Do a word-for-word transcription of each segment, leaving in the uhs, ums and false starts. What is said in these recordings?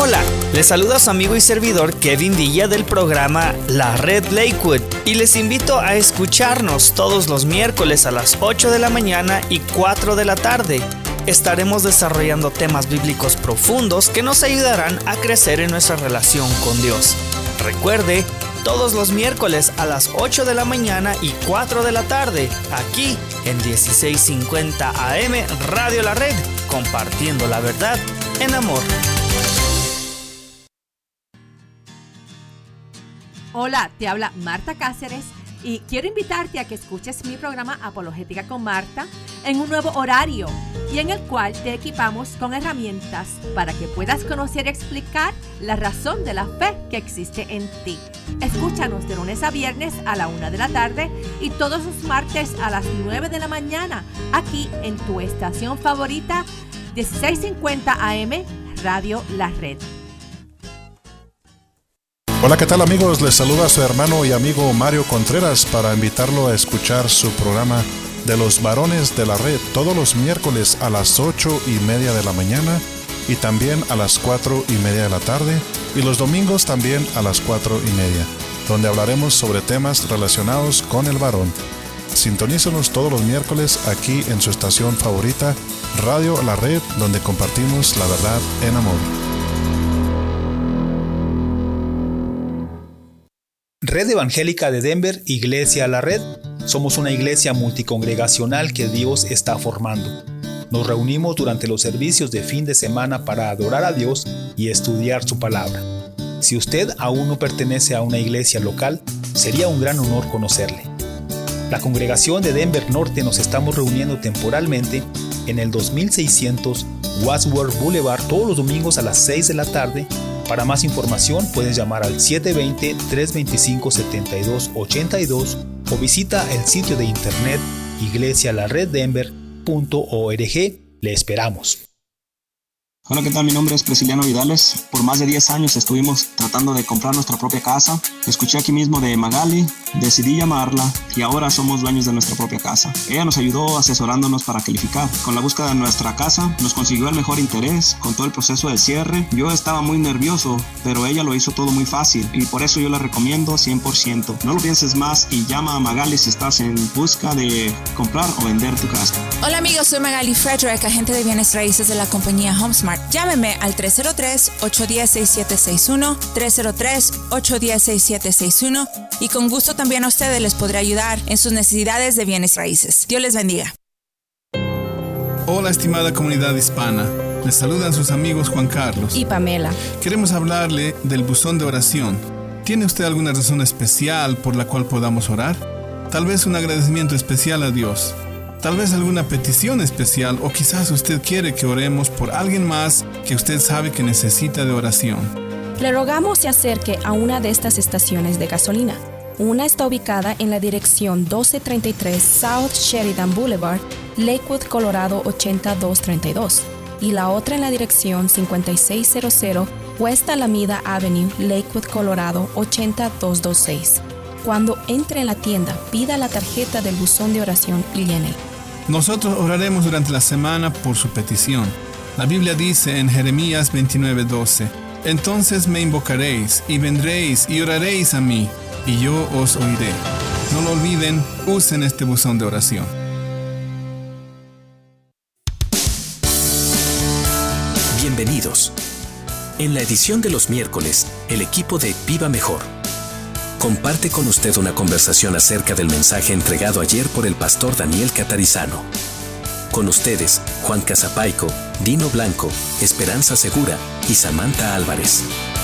Hola, les saluda su amigo y servidor Kevin Villa del programa La Red Lakewood y les invito a escucharnos todos los miércoles a las ocho de la mañana y cuatro de la tarde. Estaremos desarrollando temas bíblicos profundos que nos ayudarán a crecer en nuestra relación con Dios. Recuerde, todos los miércoles a las ocho de la mañana y cuatro de la tarde, aquí en dieciséis cincuenta A M Radio La Red, compartiendo la verdad en amor. Hola, te habla Marta Cáceres y quiero invitarte a que escuches mi programa Apologética con Marta en un nuevo horario y en el cual te equipamos con herramientas para que puedas conocer y explicar la razón de la fe que existe en ti. Escúchanos de lunes a viernes a la una de la tarde y todos los martes a las nueve de la mañana aquí en tu estación favorita dieciséis cincuenta A M Radio La Red. Hola, ¿qué tal amigos? Les saluda su hermano y amigo Mario Contreras para invitarlo a escuchar su programa de los varones de la red todos los miércoles a las ocho y media de la mañana y también a las cuatro y media de la tarde y los domingos también a las cuatro y media, donde hablaremos sobre temas relacionados con el varón. Sintonícenos todos los miércoles aquí en su estación favorita, Radio La Red, donde compartimos la verdad en amor. Red Evangélica de Denver, Iglesia La Red. Somos una iglesia multicongregacional que Dios está formando. Nos reunimos durante los servicios de fin de semana para adorar a Dios y estudiar su palabra. Si usted aún no pertenece a una iglesia local, sería un gran honor conocerle. La congregación de Denver Norte nos estamos reuniendo temporalmente en el dos mil seiscientos Wadsworth Boulevard todos los domingos a las seis de la tarde. Para más información puedes llamar al siete dos cero, tres dos cinco, siete dos ocho dos o visita el sitio de internet iglesia la red denver punto org. Le esperamos. Hola, ¿qué tal? Mi nombre es Prisciliano Vidales. Por más de diez años estuvimos tratando de comprar nuestra propia casa. Escuché aquí mismo de Magali, decidí llamarla y ahora somos dueños de nuestra propia casa. Ella nos ayudó asesorándonos para calificar. Con la búsqueda de nuestra casa nos consiguió el mejor interés con todo el proceso del cierre. Yo estaba muy nervioso, pero ella lo hizo todo muy fácil y por eso yo la recomiendo cien por ciento. No lo pienses más y llama a Magali si estás en busca de comprar o vender tu casa. Hola amigos, soy Magali Frederick, agente de bienes raíces de la compañía HomeSmart. Llámeme al tres cero tres, ocho uno cero, seis siete seis uno, tres cero tres, ocho uno cero, seis siete seis uno y con gusto también a ustedes les podré ayudar en sus necesidades de bienes raíces. Dios les bendiga. Hola estimada comunidad hispana, les saludan sus amigos Juan Carlos y Pamela. Queremos hablarle del buzón de oración. ¿Tiene usted alguna razón especial por la cual podamos orar? Tal vez un agradecimiento especial a Dios. Tal vez alguna petición especial o quizás usted quiere que oremos por alguien más que usted sabe que necesita de oración. Le rogamos se acerque a una de estas estaciones de gasolina. Una está ubicada en la dirección doce treinta y tres South Sheridan Boulevard, Lakewood, Colorado ochenta dos treinta y dos. Y la otra en la dirección cincuenta y seis cero cero West Alameda Avenue, Lakewood, Colorado ochenta dos veintiséis. Cuando entre en la tienda, pida la tarjeta del buzón de oración y llénela. Nosotros oraremos durante la semana por su petición. La Biblia dice en Jeremías veintinueve doce, entonces me invocaréis y vendréis y oraréis a mí, y yo os oiré. No lo olviden, usen este buzón de oración. Bienvenidos. En la edición de los miércoles, el equipo de Viva Mejor comparte con usted una conversación acerca del mensaje entregado ayer por el pastor Daniel Catarizano. Con ustedes, Juan Casapaico, Dino Blanco, Esperanza Segura y Samantha Álvarez.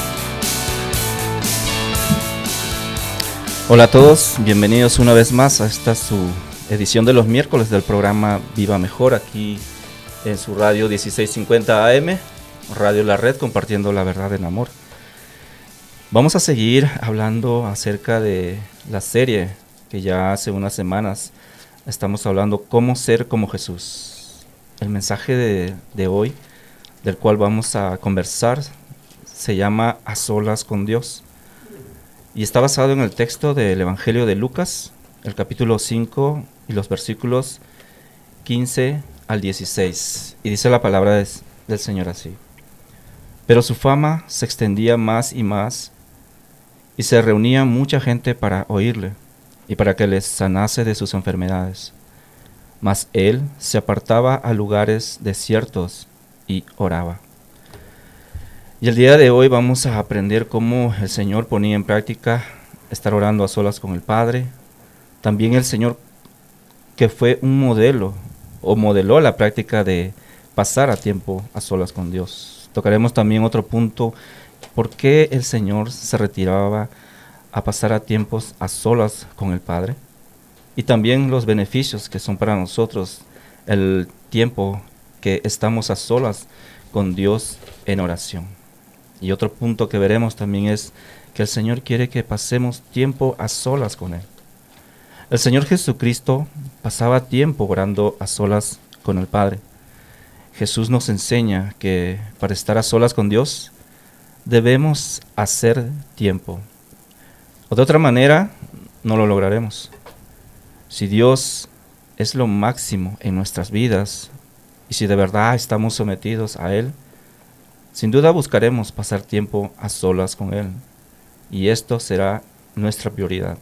Hola a todos, bienvenidos una vez más a esta su edición de los miércoles del programa Viva Mejor, aquí en su radio dieciséis cincuenta A M, Radio La Red, compartiendo la verdad en amor. Vamos a seguir hablando acerca de la serie que ya hace unas semanas estamos hablando, cómo ser como Jesús. El mensaje de, de hoy, del cual vamos a conversar, se llama A Solas con Dios. Y está basado en el texto del Evangelio de Lucas, el capítulo cinco y los versículos quince al dieciséis. Y dice la palabra de, del Señor así. Pero su fama se extendía más y más, y se reunía mucha gente para oírle y para que les sanase de sus enfermedades. Mas él se apartaba a lugares desiertos y oraba. Y el día de hoy vamos a aprender cómo el Señor ponía en práctica estar orando a solas con el Padre. También el Señor, que fue un modelo o modeló la práctica de pasar a tiempo a solas con Dios. Tocaremos también otro punto, por qué el Señor se retiraba a pasar a tiempos a solas con el Padre, y también los beneficios que son para nosotros el tiempo que estamos a solas con Dios en oración. Y otro punto que veremos también es que el Señor quiere que pasemos tiempo a solas con Él. El Señor Jesucristo pasaba tiempo orando a solas con el Padre. Jesús nos enseña que para estar a solas con Dios debemos hacer tiempo. O de otra manera, no lo lograremos. Si Dios es lo máximo en nuestras vidas y si de verdad estamos sometidos a Él, sin duda buscaremos pasar tiempo a solas con Él. Y esto será nuestra prioridad.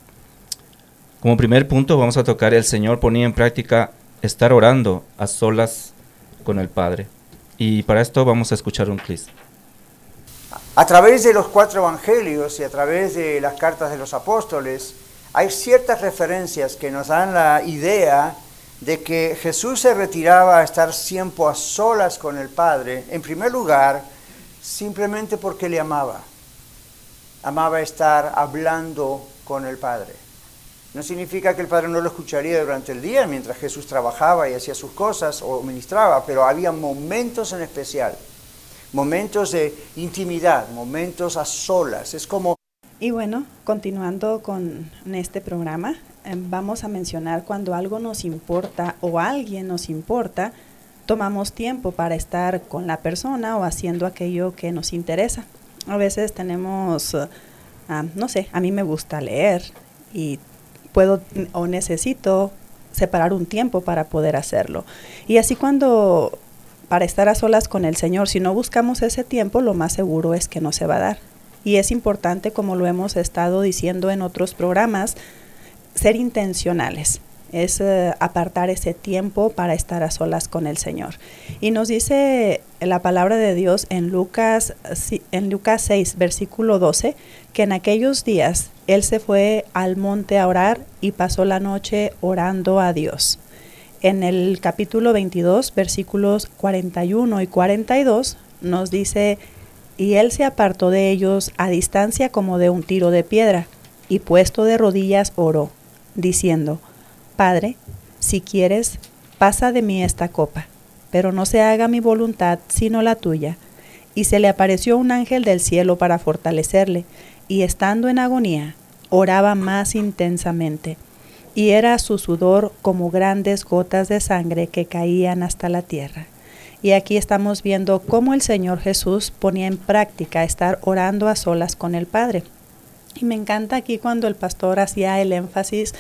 Como primer punto vamos a tocar, el Señor ponía en práctica estar orando a solas con el Padre. Y para esto vamos a escuchar un clip. A través de los cuatro evangelios y a través de las cartas de los apóstoles, hay ciertas referencias que nos dan la idea de que Jesús se retiraba a estar siempre a solas con el Padre, en primer lugar, simplemente porque le amaba. Amaba estar hablando con el Padre. No significa que el Padre no lo escucharía durante el día mientras Jesús trabajaba y hacía sus cosas o ministraba, pero había momentos en especial, momentos de intimidad, momentos a solas. Es como... Y bueno, continuando con este programa, eh, vamos a mencionar cuando algo nos importa o alguien nos importa, tomamos tiempo para estar con la persona o haciendo aquello que nos interesa. A veces tenemos, uh, uh, no sé, a mí me gusta leer y puedo o necesito separar un tiempo para poder hacerlo. Y así cuando, para estar a solas con el Señor, si no buscamos ese tiempo, lo más seguro es que no se va a dar. Y es importante, como lo hemos estado diciendo en otros programas, ser intencionales. Es uh, apartar ese tiempo para estar a solas con el Señor. Y nos dice la palabra de Dios en Lucas, en Lucas seis, versículo doce, que en aquellos días Él se fue al monte a orar y pasó la noche orando a Dios. En el capítulo veintidós, versículos cuarenta y uno y cuarenta y dos, nos dice: y Él se apartó de ellos a distancia como de un tiro de piedra, y puesto de rodillas oró, diciendo: Padre, si quieres, pasa de mí esta copa, pero no se haga mi voluntad sino la tuya. Y se le apareció un ángel del cielo para fortalecerle, y estando en agonía, oraba más intensamente, y era su sudor como grandes gotas de sangre que caían hasta la tierra. Y aquí estamos viendo cómo el Señor Jesús ponía en práctica estar orando a solas con el Padre. Y me encanta aquí cuando el pastor hacía el énfasis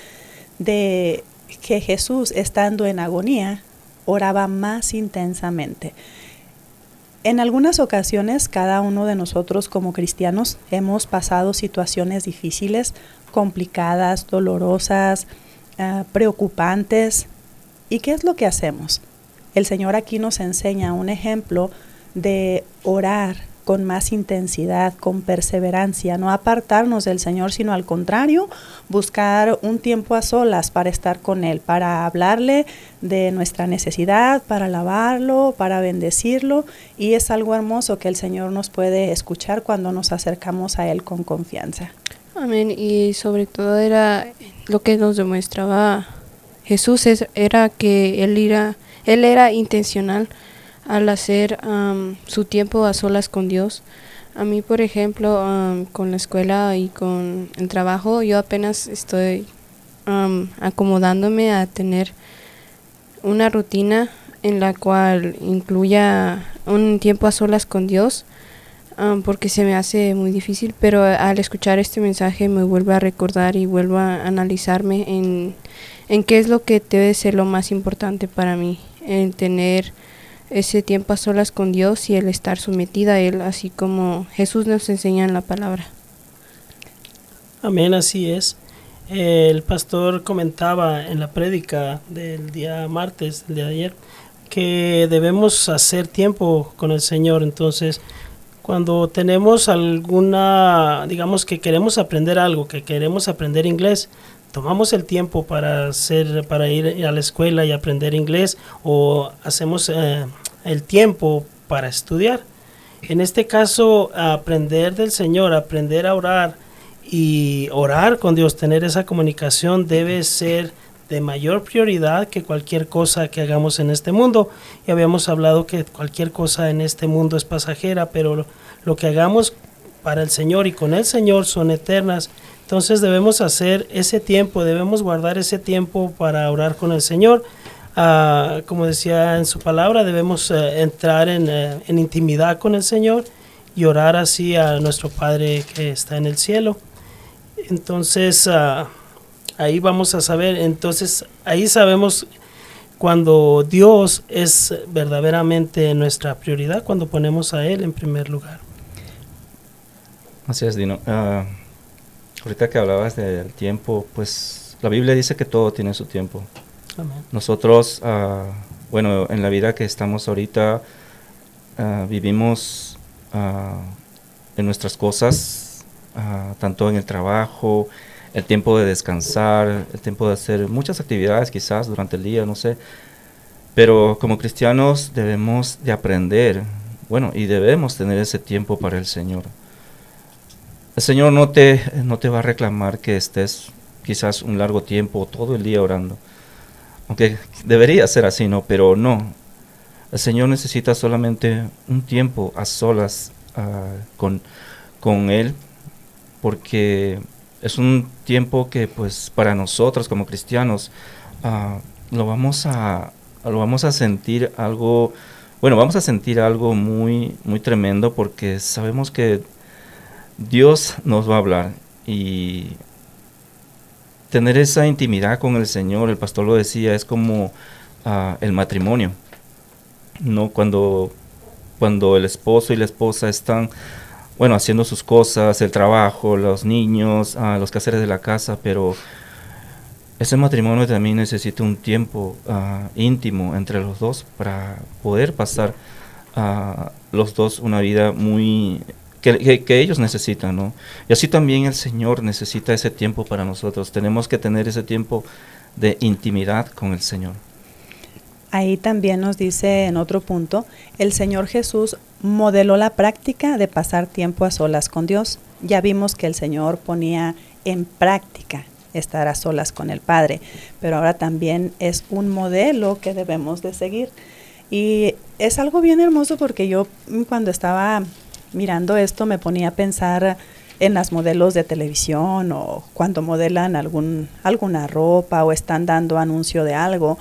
de que Jesús, estando en agonía, oraba más intensamente. En algunas ocasiones, cada uno de nosotros como cristianos hemos pasado situaciones difíciles, complicadas, dolorosas, uh, preocupantes. ¿Y qué es lo que hacemos? El Señor aquí nos enseña un ejemplo de orar con más intensidad, con perseverancia, no apartarnos del Señor, sino al contrario, buscar un tiempo a solas para estar con Él, para hablarle de nuestra necesidad, para alabarlo, para bendecirlo, y es algo hermoso que el Señor nos puede escuchar cuando nos acercamos a Él con confianza. Amén, y sobre todo era lo que nos demostraba Jesús, es, era que Él era, él era intencional al hacer um, su tiempo a solas con Dios. A mí, por ejemplo, um, con la escuela y con el trabajo, yo apenas estoy um, acomodándome a tener una rutina en la cual incluya un tiempo a solas con Dios, um, porque se me hace muy difícil, pero al escuchar este mensaje me vuelve a recordar y vuelvo a analizarme en, en qué es lo que debe ser lo más importante para mí, en tener ese tiempo a solas con Dios y el estar sometida a Él, así como Jesús nos enseña en la palabra. Amén, así es. Eh, el pastor comentaba en la prédica del día martes, el día de ayer, que debemos hacer tiempo con el Señor. Entonces, cuando tenemos alguna, digamos que queremos aprender algo, que queremos aprender inglés, tomamos el tiempo para hacer, para ir a la escuela y aprender inglés, o hacemos eh, el tiempo para estudiar. En este caso, aprender del Señor, aprender a orar y orar con Dios, tener esa comunicación debe ser de mayor prioridad que cualquier cosa que hagamos en este mundo. Y habíamos hablado que cualquier cosa en este mundo es pasajera, pero lo, lo que hagamos para el Señor y con el Señor son eternas. Entonces debemos hacer ese tiempo, debemos guardar ese tiempo para orar con el Señor. Uh, como decía en su palabra, debemos uh, entrar en, uh, en intimidad con el Señor y orar así a nuestro Padre que está en el cielo. Entonces uh, ahí vamos a saber, entonces ahí sabemos cuando Dios es verdaderamente nuestra prioridad, cuando ponemos a Él en primer lugar. Así es, Dino. Uh, ahorita que hablabas del tiempo, pues la Biblia dice que todo tiene su tiempo. Amén. Nosotros, uh, bueno, en la vida que estamos ahorita, uh, vivimos uh, en nuestras cosas, uh, tanto en el trabajo, el tiempo de descansar, el tiempo de hacer muchas actividades quizás durante el día, no sé. Pero como cristianos debemos de aprender, bueno, y debemos tener ese tiempo para el Señor. El Señor no te, no te va a reclamar que estés quizás un largo tiempo, todo el día orando. Aunque debería ser así, ¿no? Pero no. El Señor necesita solamente un tiempo a solas uh, con, con Él, porque es un tiempo que pues para nosotros como cristianos uh, lo vamos a lo vamos a sentir algo, bueno, vamos a sentir algo muy, muy tremendo, porque sabemos que Dios nos va a hablar, y tener esa intimidad con el Señor, el pastor lo decía, es como uh, el matrimonio, ¿no? Cuando, cuando el esposo y la esposa están, bueno, haciendo sus cosas, el trabajo, los niños, uh, los quehaceres de la casa, pero ese matrimonio también necesita un tiempo uh, íntimo entre los dos para poder pasar uh, los dos una vida muy que, que, que ellos necesitan, ¿no? Y así también el Señor necesita ese tiempo para nosotros. Tenemos que tener ese tiempo de intimidad con el Señor. Ahí también nos dice en otro punto, el Señor Jesús modeló la práctica de pasar tiempo a solas con Dios. Ya vimos que el Señor ponía en práctica estar a solas con el Padre, pero ahora también es un modelo que debemos de seguir. Y es algo bien hermoso, porque yo cuando estaba mirando esto me ponía a pensar en las modelos de televisión, o cuando modelan algún, alguna ropa o están dando anuncio de algo,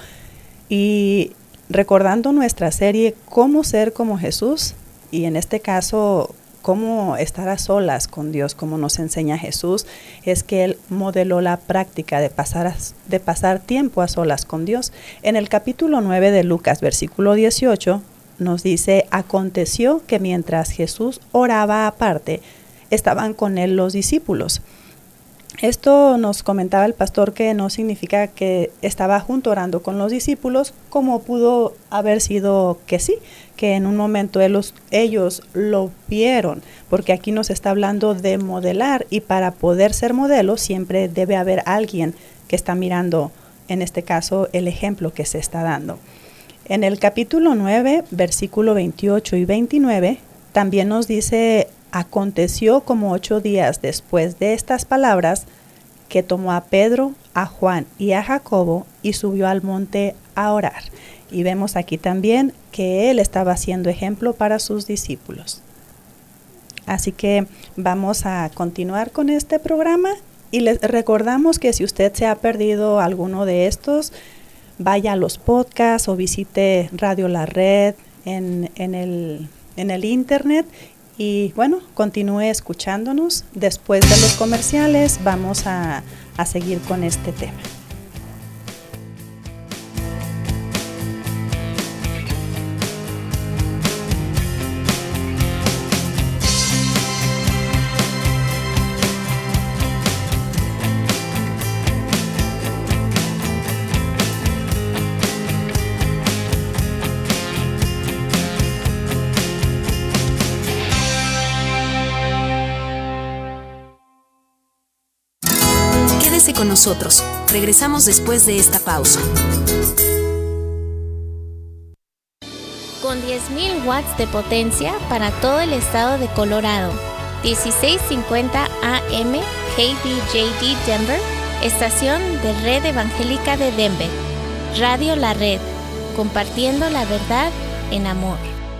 y recordando nuestra serie Cómo ser como Jesús, y en este caso cómo estar a solas con Dios, como nos enseña Jesús, es que Él modeló la práctica de pasar, a, de pasar tiempo a solas con Dios. En el capítulo nueve de Lucas, versículo dieciocho, nos dice, aconteció que mientras Jesús oraba aparte, estaban con Él los discípulos. Esto nos comentaba el pastor que no significa que estaba junto orando con los discípulos, como pudo haber sido que sí, que en un momento ellos, ellos lo vieron, porque aquí nos está hablando de modelar, y para poder ser modelo siempre debe haber alguien que está mirando, en este caso, el ejemplo que se está dando. En el capítulo nueve, versículo veintiocho y veintinueve, también nos dice, aconteció como ocho días después de estas palabras, que tomó a Pedro, a Juan y a Jacobo y subió al monte a orar. Y vemos aquí también que él estaba siendo ejemplo para sus discípulos. Así que vamos a continuar con este programa, y les recordamos que si usted se ha perdido alguno de estos, vaya a los podcasts o visite Radio La Red en, en, el, en el internet. Y bueno, continúe escuchándonos. Después de los comerciales vamos a, a seguir con este tema. Quédese con nosotros. Regresamos después de esta pausa. Con diez mil watts de potencia para todo el estado de Colorado. dieciséis cincuenta A M K D J D Denver, estación de Red Evangélica de Denver. Radio La Red, compartiendo la verdad en amor.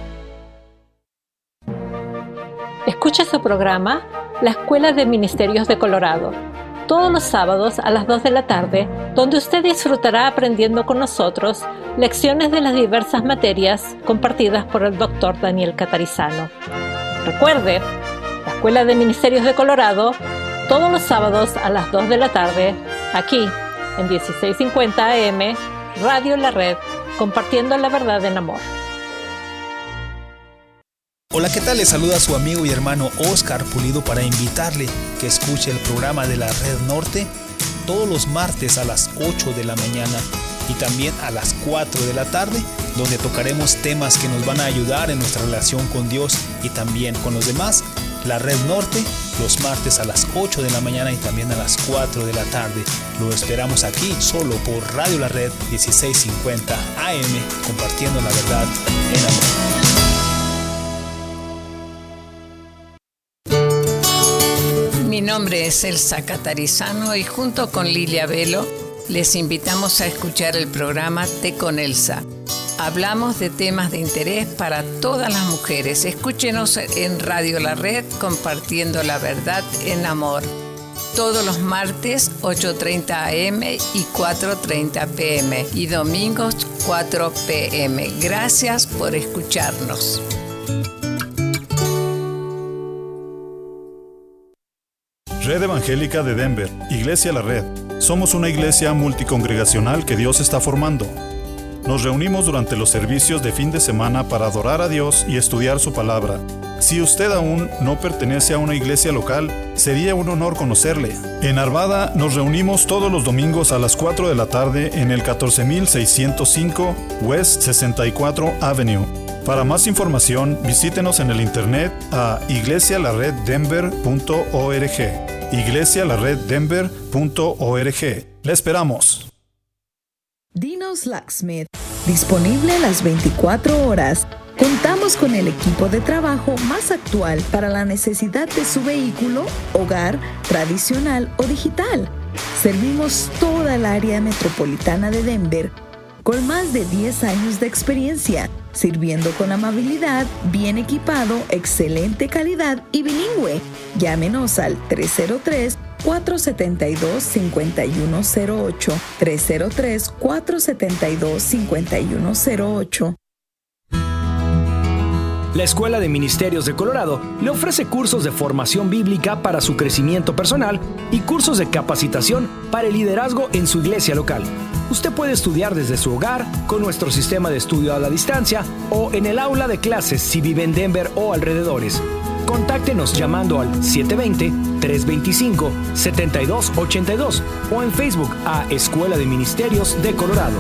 Escucha su programa La Escuela de Ministerios de Colorado, todos los sábados a las dos de la tarde, donde usted disfrutará aprendiendo con nosotros lecciones de las diversas materias compartidas por el doctor Daniel Catarizano. Recuerde, La Escuela de Ministerios de Colorado, todos los sábados a las dos de la tarde, aquí en dieciséis cincuenta A M, Radio La Red, compartiendo la verdad en amor. Hola, ¿qué tal? Les saluda a su amigo y hermano Oscar Pulido para invitarle que escuche el programa de la Red Norte todos los martes a las ocho de la mañana y también a las cuatro de la tarde, donde tocaremos temas que nos van a ayudar en nuestra relación con Dios y también con los demás. La Red Norte, los martes a las ocho de la mañana y también a las cuatro de la tarde. Lo esperamos aquí, solo por Radio La Red dieciséis cincuenta A M, compartiendo la verdad en amor. Mi nombre es Elsa Catarizano y junto con Lilia Velo les invitamos a escuchar el programa Té con Elsa. Hablamos de temas de interés para todas las mujeres. Escúchenos en Radio La Red, compartiendo la verdad en amor. Todos los martes, ocho treinta A M y cuatro treinta P M y domingos, cuatro P M Gracias por escucharnos. Red Evangélica de Denver, Iglesia La Red. Somos una iglesia multicongregacional que Dios está formando. Nos reunimos durante los servicios de fin de semana para adorar a Dios y estudiar su palabra. Si usted aún no pertenece a una iglesia local, sería un honor conocerle. En Arvada nos reunimos todos los domingos a las cuatro de la tarde en el catorce mil seiscientos cinco West sesenta y cuatro Avenue. Para más información, visítenos en el internet a iglesia la red denver punto org. iglesia la red denver punto org. ¡Le esperamos! Dino's Locksmith, disponible las veinticuatro horas. Contamos con el equipo de trabajo más actual para la necesidad de su vehículo, hogar, tradicional o digital. Servimos toda el área metropolitana de Denver con más de diez años de experiencia, sirviendo con amabilidad, bien equipado, excelente calidad y bilingüe. Llámenos al tres cero tres, cuatro siete dos, cinco uno cero ocho, tres cero tres, cuatro siete dos, cinco uno cero ocho. La Escuela de Ministerios de Colorado le ofrece cursos de formación bíblica para su crecimiento personal y cursos de capacitación para el liderazgo en su iglesia local. Usted puede estudiar desde su hogar, con nuestro sistema de estudio a la distancia o en el aula de clases si vive en Denver o alrededores. Contáctenos llamando al siete dos cero, tres dos cinco, siete dos ocho dos o en Facebook a Escuela de Ministerios de Colorado.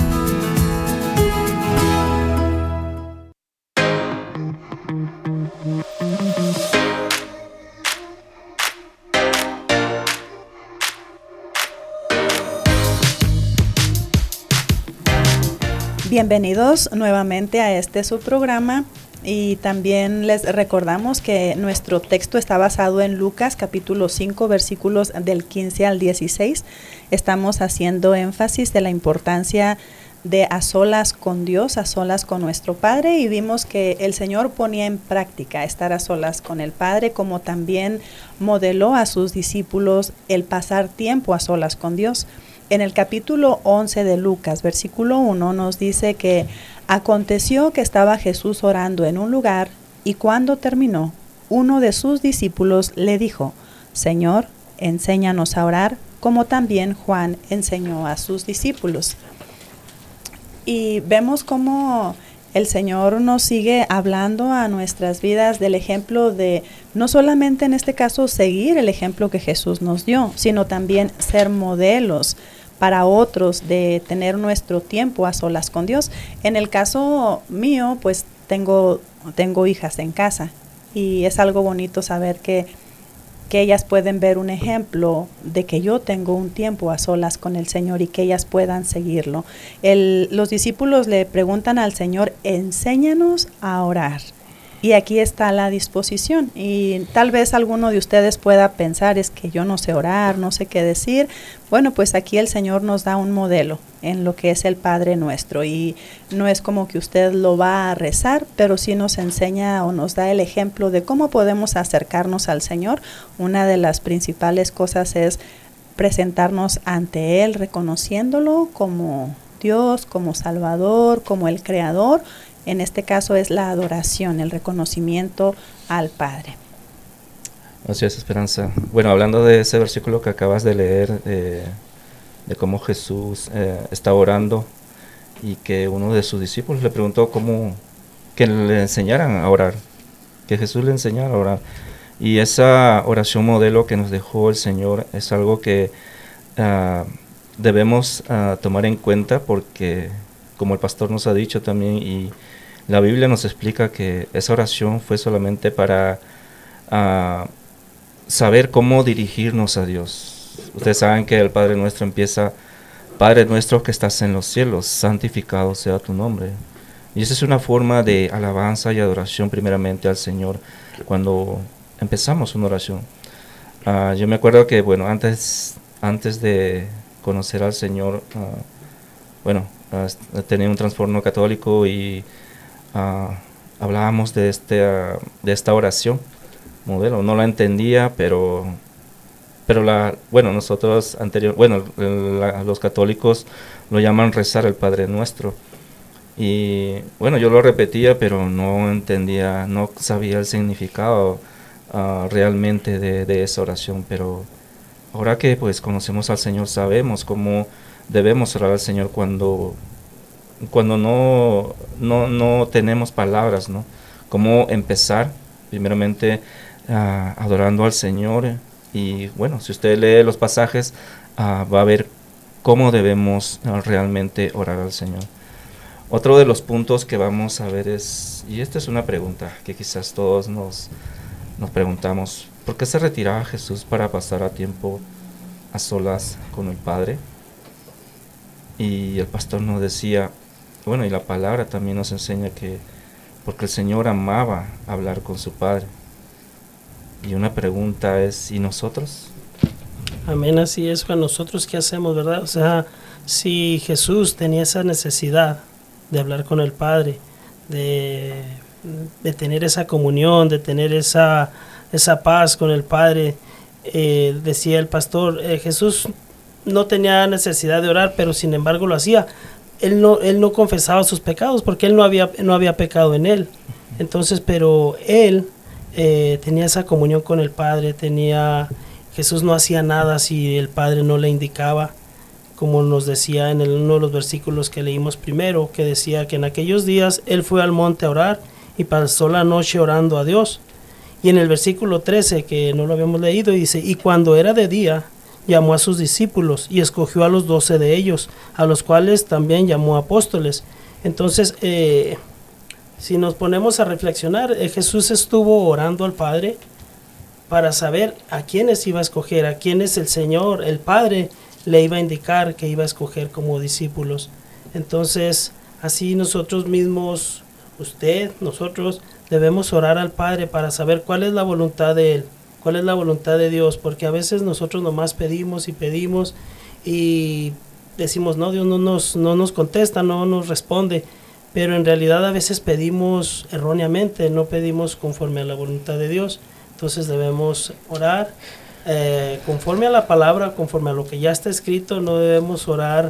Bienvenidos nuevamente a este su programa y también les recordamos que nuestro texto está basado en Lucas capítulo cinco versículos del quince al dieciséis. Estamos haciendo énfasis de la importancia de a solas con Dios, a solas con nuestro Padre, y vimos que el Señor ponía en práctica estar a solas con el Padre, como también modeló a sus discípulos el pasar tiempo a solas con Dios. En el capítulo once de Lucas, versículo uno, nos dice que aconteció que estaba Jesús orando en un lugar y cuando terminó, uno de sus discípulos le dijo, Señor, enséñanos a orar, como también Juan enseñó a sus discípulos. Y vemos cómo el Señor nos sigue hablando a nuestras vidas del ejemplo de, no solamente en este caso seguir el ejemplo que Jesús nos dio, sino también ser modelos para otros de tener nuestro tiempo a solas con Dios. En el caso mío, pues tengo, tengo hijas en casa y es algo bonito saber que que ellas pueden ver un ejemplo de que yo tengo un tiempo a solas con el Señor y que ellas puedan seguirlo. El, los discípulos le preguntan al Señor, enséñanos a orar. Y aquí está la disposición. Y tal vez alguno de ustedes pueda pensar, es que yo no sé orar, no sé qué decir. Bueno, pues aquí el Señor nos da un modelo en lo que es el Padre Nuestro. Y no es como que usted lo va a rezar, pero sí nos enseña o nos da el ejemplo de cómo podemos acercarnos al Señor. Una de las principales cosas es presentarnos ante Él, reconociéndolo como Dios, como Salvador, como el Creador. En este caso es la adoración, el reconocimiento al Padre. Así es, Esperanza. Bueno, hablando de ese versículo que acabas de leer, eh, de cómo Jesús eh, está orando y que uno de sus discípulos le preguntó cómo que le enseñaran a orar, que Jesús le enseñara a orar. Y esa oración modelo que nos dejó el Señor es algo que uh, debemos uh, tomar en cuenta porque, como el pastor nos ha dicho también, y la Biblia nos explica que esa oración fue solamente para uh, saber cómo dirigirnos a Dios. Ustedes saben que el Padre Nuestro empieza, Padre Nuestro que estás en los cielos, santificado sea tu nombre. Y esa es una forma de alabanza y adoración primeramente al Señor cuando empezamos una oración. Uh, yo me acuerdo que, bueno, antes, antes de conocer al Señor, uh, bueno, uh, tenía un trastorno católico y Uh, hablábamos de este uh, de esta oración modelo. No la entendía, pero pero la bueno nosotros anterior bueno la, los católicos lo llaman rezar el Padre Nuestro y bueno yo lo repetía, pero no entendía, no sabía el significado uh, realmente de, de esa oración. Pero ahora que pues conocemos al Señor, sabemos cómo debemos orar al Señor cuando cuando no, no, no tenemos palabras, ¿no? Cómo empezar, primeramente, uh, adorando al Señor. Y bueno, si usted lee los pasajes, uh, va a ver cómo debemos uh, realmente orar al Señor. Otro de los puntos que vamos a ver es, y esta es una pregunta que quizás todos nos, nos preguntamos, ¿por qué se retiraba Jesús para pasar a tiempo a solas con el Padre? Y el pastor nos decía, bueno, y la palabra también nos enseña que porque el Señor amaba hablar con su Padre. Y una pregunta es, ¿y nosotros? Amén, así es. Con nosotros, ¿qué hacemos, verdad? O sea, si Jesús tenía esa necesidad de hablar con el Padre, de, de tener esa comunión, de tener esa, esa paz con el Padre, eh, decía el pastor, eh, Jesús no tenía necesidad de orar, pero sin embargo lo hacía. Él no, él no confesaba sus pecados porque él no había, no había pecado en él. Entonces, pero él eh, tenía esa comunión con el Padre, tenía, Jesús no hacía nada si el Padre no le indicaba, como nos decía en el, uno de los versículos que leímos primero, que decía que en aquellos días él fue al monte a orar y pasó la noche orando a Dios. Y en el versículo trece, que no lo habíamos leído, dice, y cuando era de día, llamó a sus discípulos y escogió a los doce de ellos, a los cuales también llamó apóstoles. Entonces, eh, si nos ponemos a reflexionar, eh, Jesús estuvo orando al Padre para saber a quiénes iba a escoger, a quiénes el Señor, el Padre, le iba a indicar que iba a escoger como discípulos. Entonces, así nosotros mismos, usted, nosotros, debemos orar al Padre para saber cuál es la voluntad de Él. ¿Cuál es la voluntad de Dios? Porque a veces nosotros nomás pedimos y pedimos y decimos, no, Dios no nos, no nos contesta, no nos responde. Pero en realidad a veces pedimos erróneamente, no pedimos conforme a la voluntad de Dios. Entonces debemos orar eh, conforme a la palabra, conforme a lo que ya está escrito. No debemos orar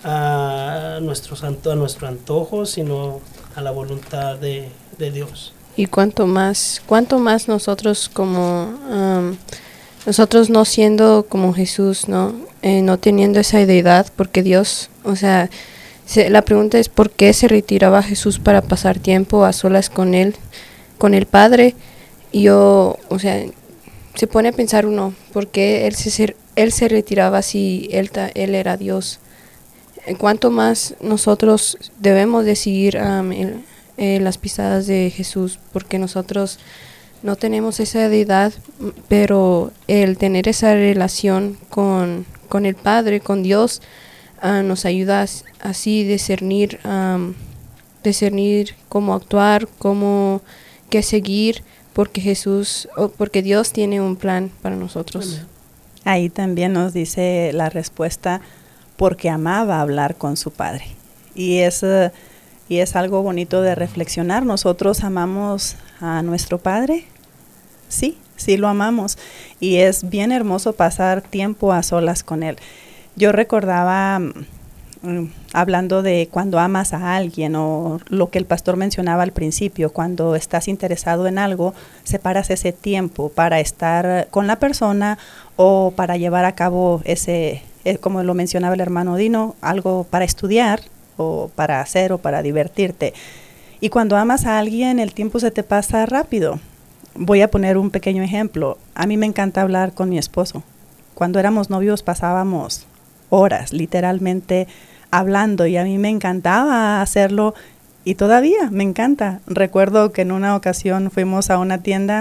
a, nuestros, a nuestro antojo, sino a la voluntad de, de Dios. Y cuanto más, cuanto más nosotros como, um, nosotros no siendo como Jesús, no, eh, no teniendo esa deidad, porque Dios, o sea, se, la pregunta es ¿por qué se retiraba Jesús para pasar tiempo a solas con él, con el Padre? Y yo, o sea, se pone a pensar uno, ¿por qué él se, él se retiraba si él, él era Dios? En cuanto más nosotros debemos de seguir um, el, Eh, las pisadas de Jesús, porque nosotros no tenemos esa edad, pero el tener esa relación con, con el Padre, con Dios, uh, nos ayuda a, así discernir, um, discernir cómo actuar, cómo qué seguir, porque Jesús, porque Dios tiene un plan para nosotros. Ahí también nos dice la respuesta, porque amaba hablar con su Padre. Y es, uh, y es algo bonito de reflexionar. ¿Nosotros amamos a nuestro Padre? Sí, sí lo amamos. Y es bien hermoso pasar tiempo a solas con Él. Yo recordaba, um, hablando de cuando amas a alguien, o lo que el pastor mencionaba al principio, cuando estás interesado en algo, separas ese tiempo para estar con la persona o para llevar a cabo ese, como lo mencionaba el hermano Dino, algo para estudiar o para hacer o para divertirte. Y cuando amas a alguien, el tiempo se te pasa rápido. Voy a poner un pequeño ejemplo. A mí me encanta hablar con mi esposo. Cuando éramos novios pasábamos horas, literalmente, hablando, y a mí me encantaba hacerlo y todavía me encanta. Recuerdo que en una ocasión fuimos a una tienda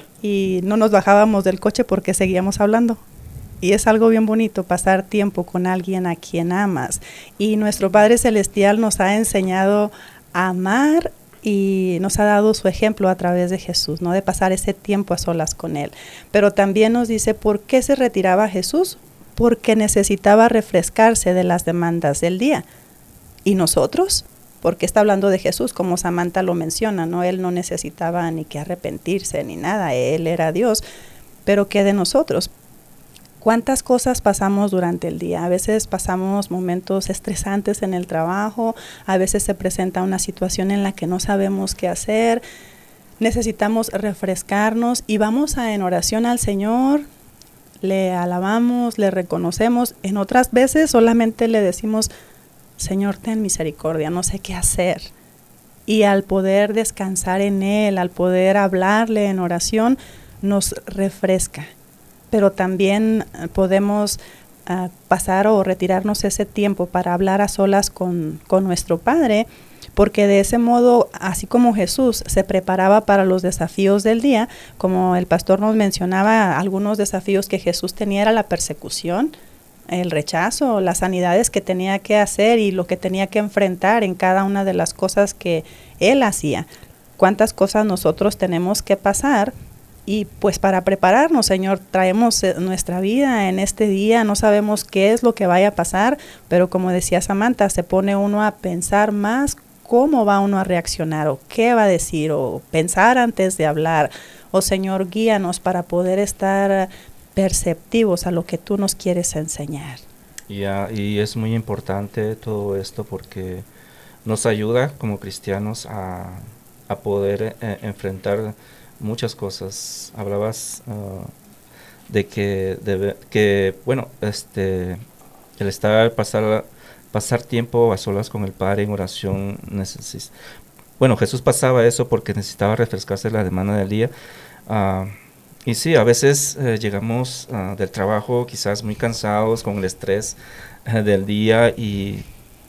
y no nos bajábamos del coche porque seguíamos hablando. Y es algo bien bonito pasar tiempo con alguien a quien amas. Y nuestro Padre Celestial nos ha enseñado a amar y nos ha dado su ejemplo a través de Jesús, ¿no? De pasar ese tiempo a solas con Él. Pero también nos dice por qué se retiraba Jesús, porque necesitaba refrescarse de las demandas del día. ¿Y nosotros? Porque está hablando de Jesús, como Samantha lo menciona, ¿no? Él no necesitaba ni que arrepentirse ni nada, Él era Dios. Pero ¿qué de nosotros? ¿Cuántas cosas pasamos durante el día? A veces pasamos momentos estresantes en el trabajo, a veces se presenta una situación en la que no sabemos qué hacer, necesitamos refrescarnos y vamos a en oración al Señor, le alabamos, le reconocemos. En otras veces solamente le decimos, Señor, ten misericordia, no sé qué hacer. Y al poder descansar en Él, al poder hablarle en oración, nos refresca. Pero también podemos uh, pasar o retirarnos ese tiempo para hablar a solas con, con nuestro Padre, porque de ese modo, así como Jesús se preparaba para los desafíos del día, como el pastor nos mencionaba, algunos desafíos que Jesús tenía era la persecución, el rechazo, las sanidades que tenía que hacer y lo que tenía que enfrentar en cada una de las cosas que Él hacía. ¿Cuántas cosas nosotros tenemos que pasar? Y pues para prepararnos, Señor, traemos nuestra vida en este día, no sabemos qué es lo que vaya a pasar, pero como decía Samantha, se pone uno a pensar más cómo va uno a reaccionar o qué va a decir o pensar antes de hablar. Oh Señor, guíanos para poder estar perceptivos a lo que tú nos quieres enseñar. Yeah, y es muy importante todo esto porque nos ayuda como cristianos a, a poder eh, enfrentar muchas cosas. Hablabas uh, de que debe, que bueno, este el estar pasar pasar tiempo a solas con el Padre en oración neces- bueno, Jesús pasaba eso porque necesitaba refrescarse la demanda del día. Uh, y sí, a veces eh, llegamos uh, del trabajo quizás muy cansados con el estrés uh, del día y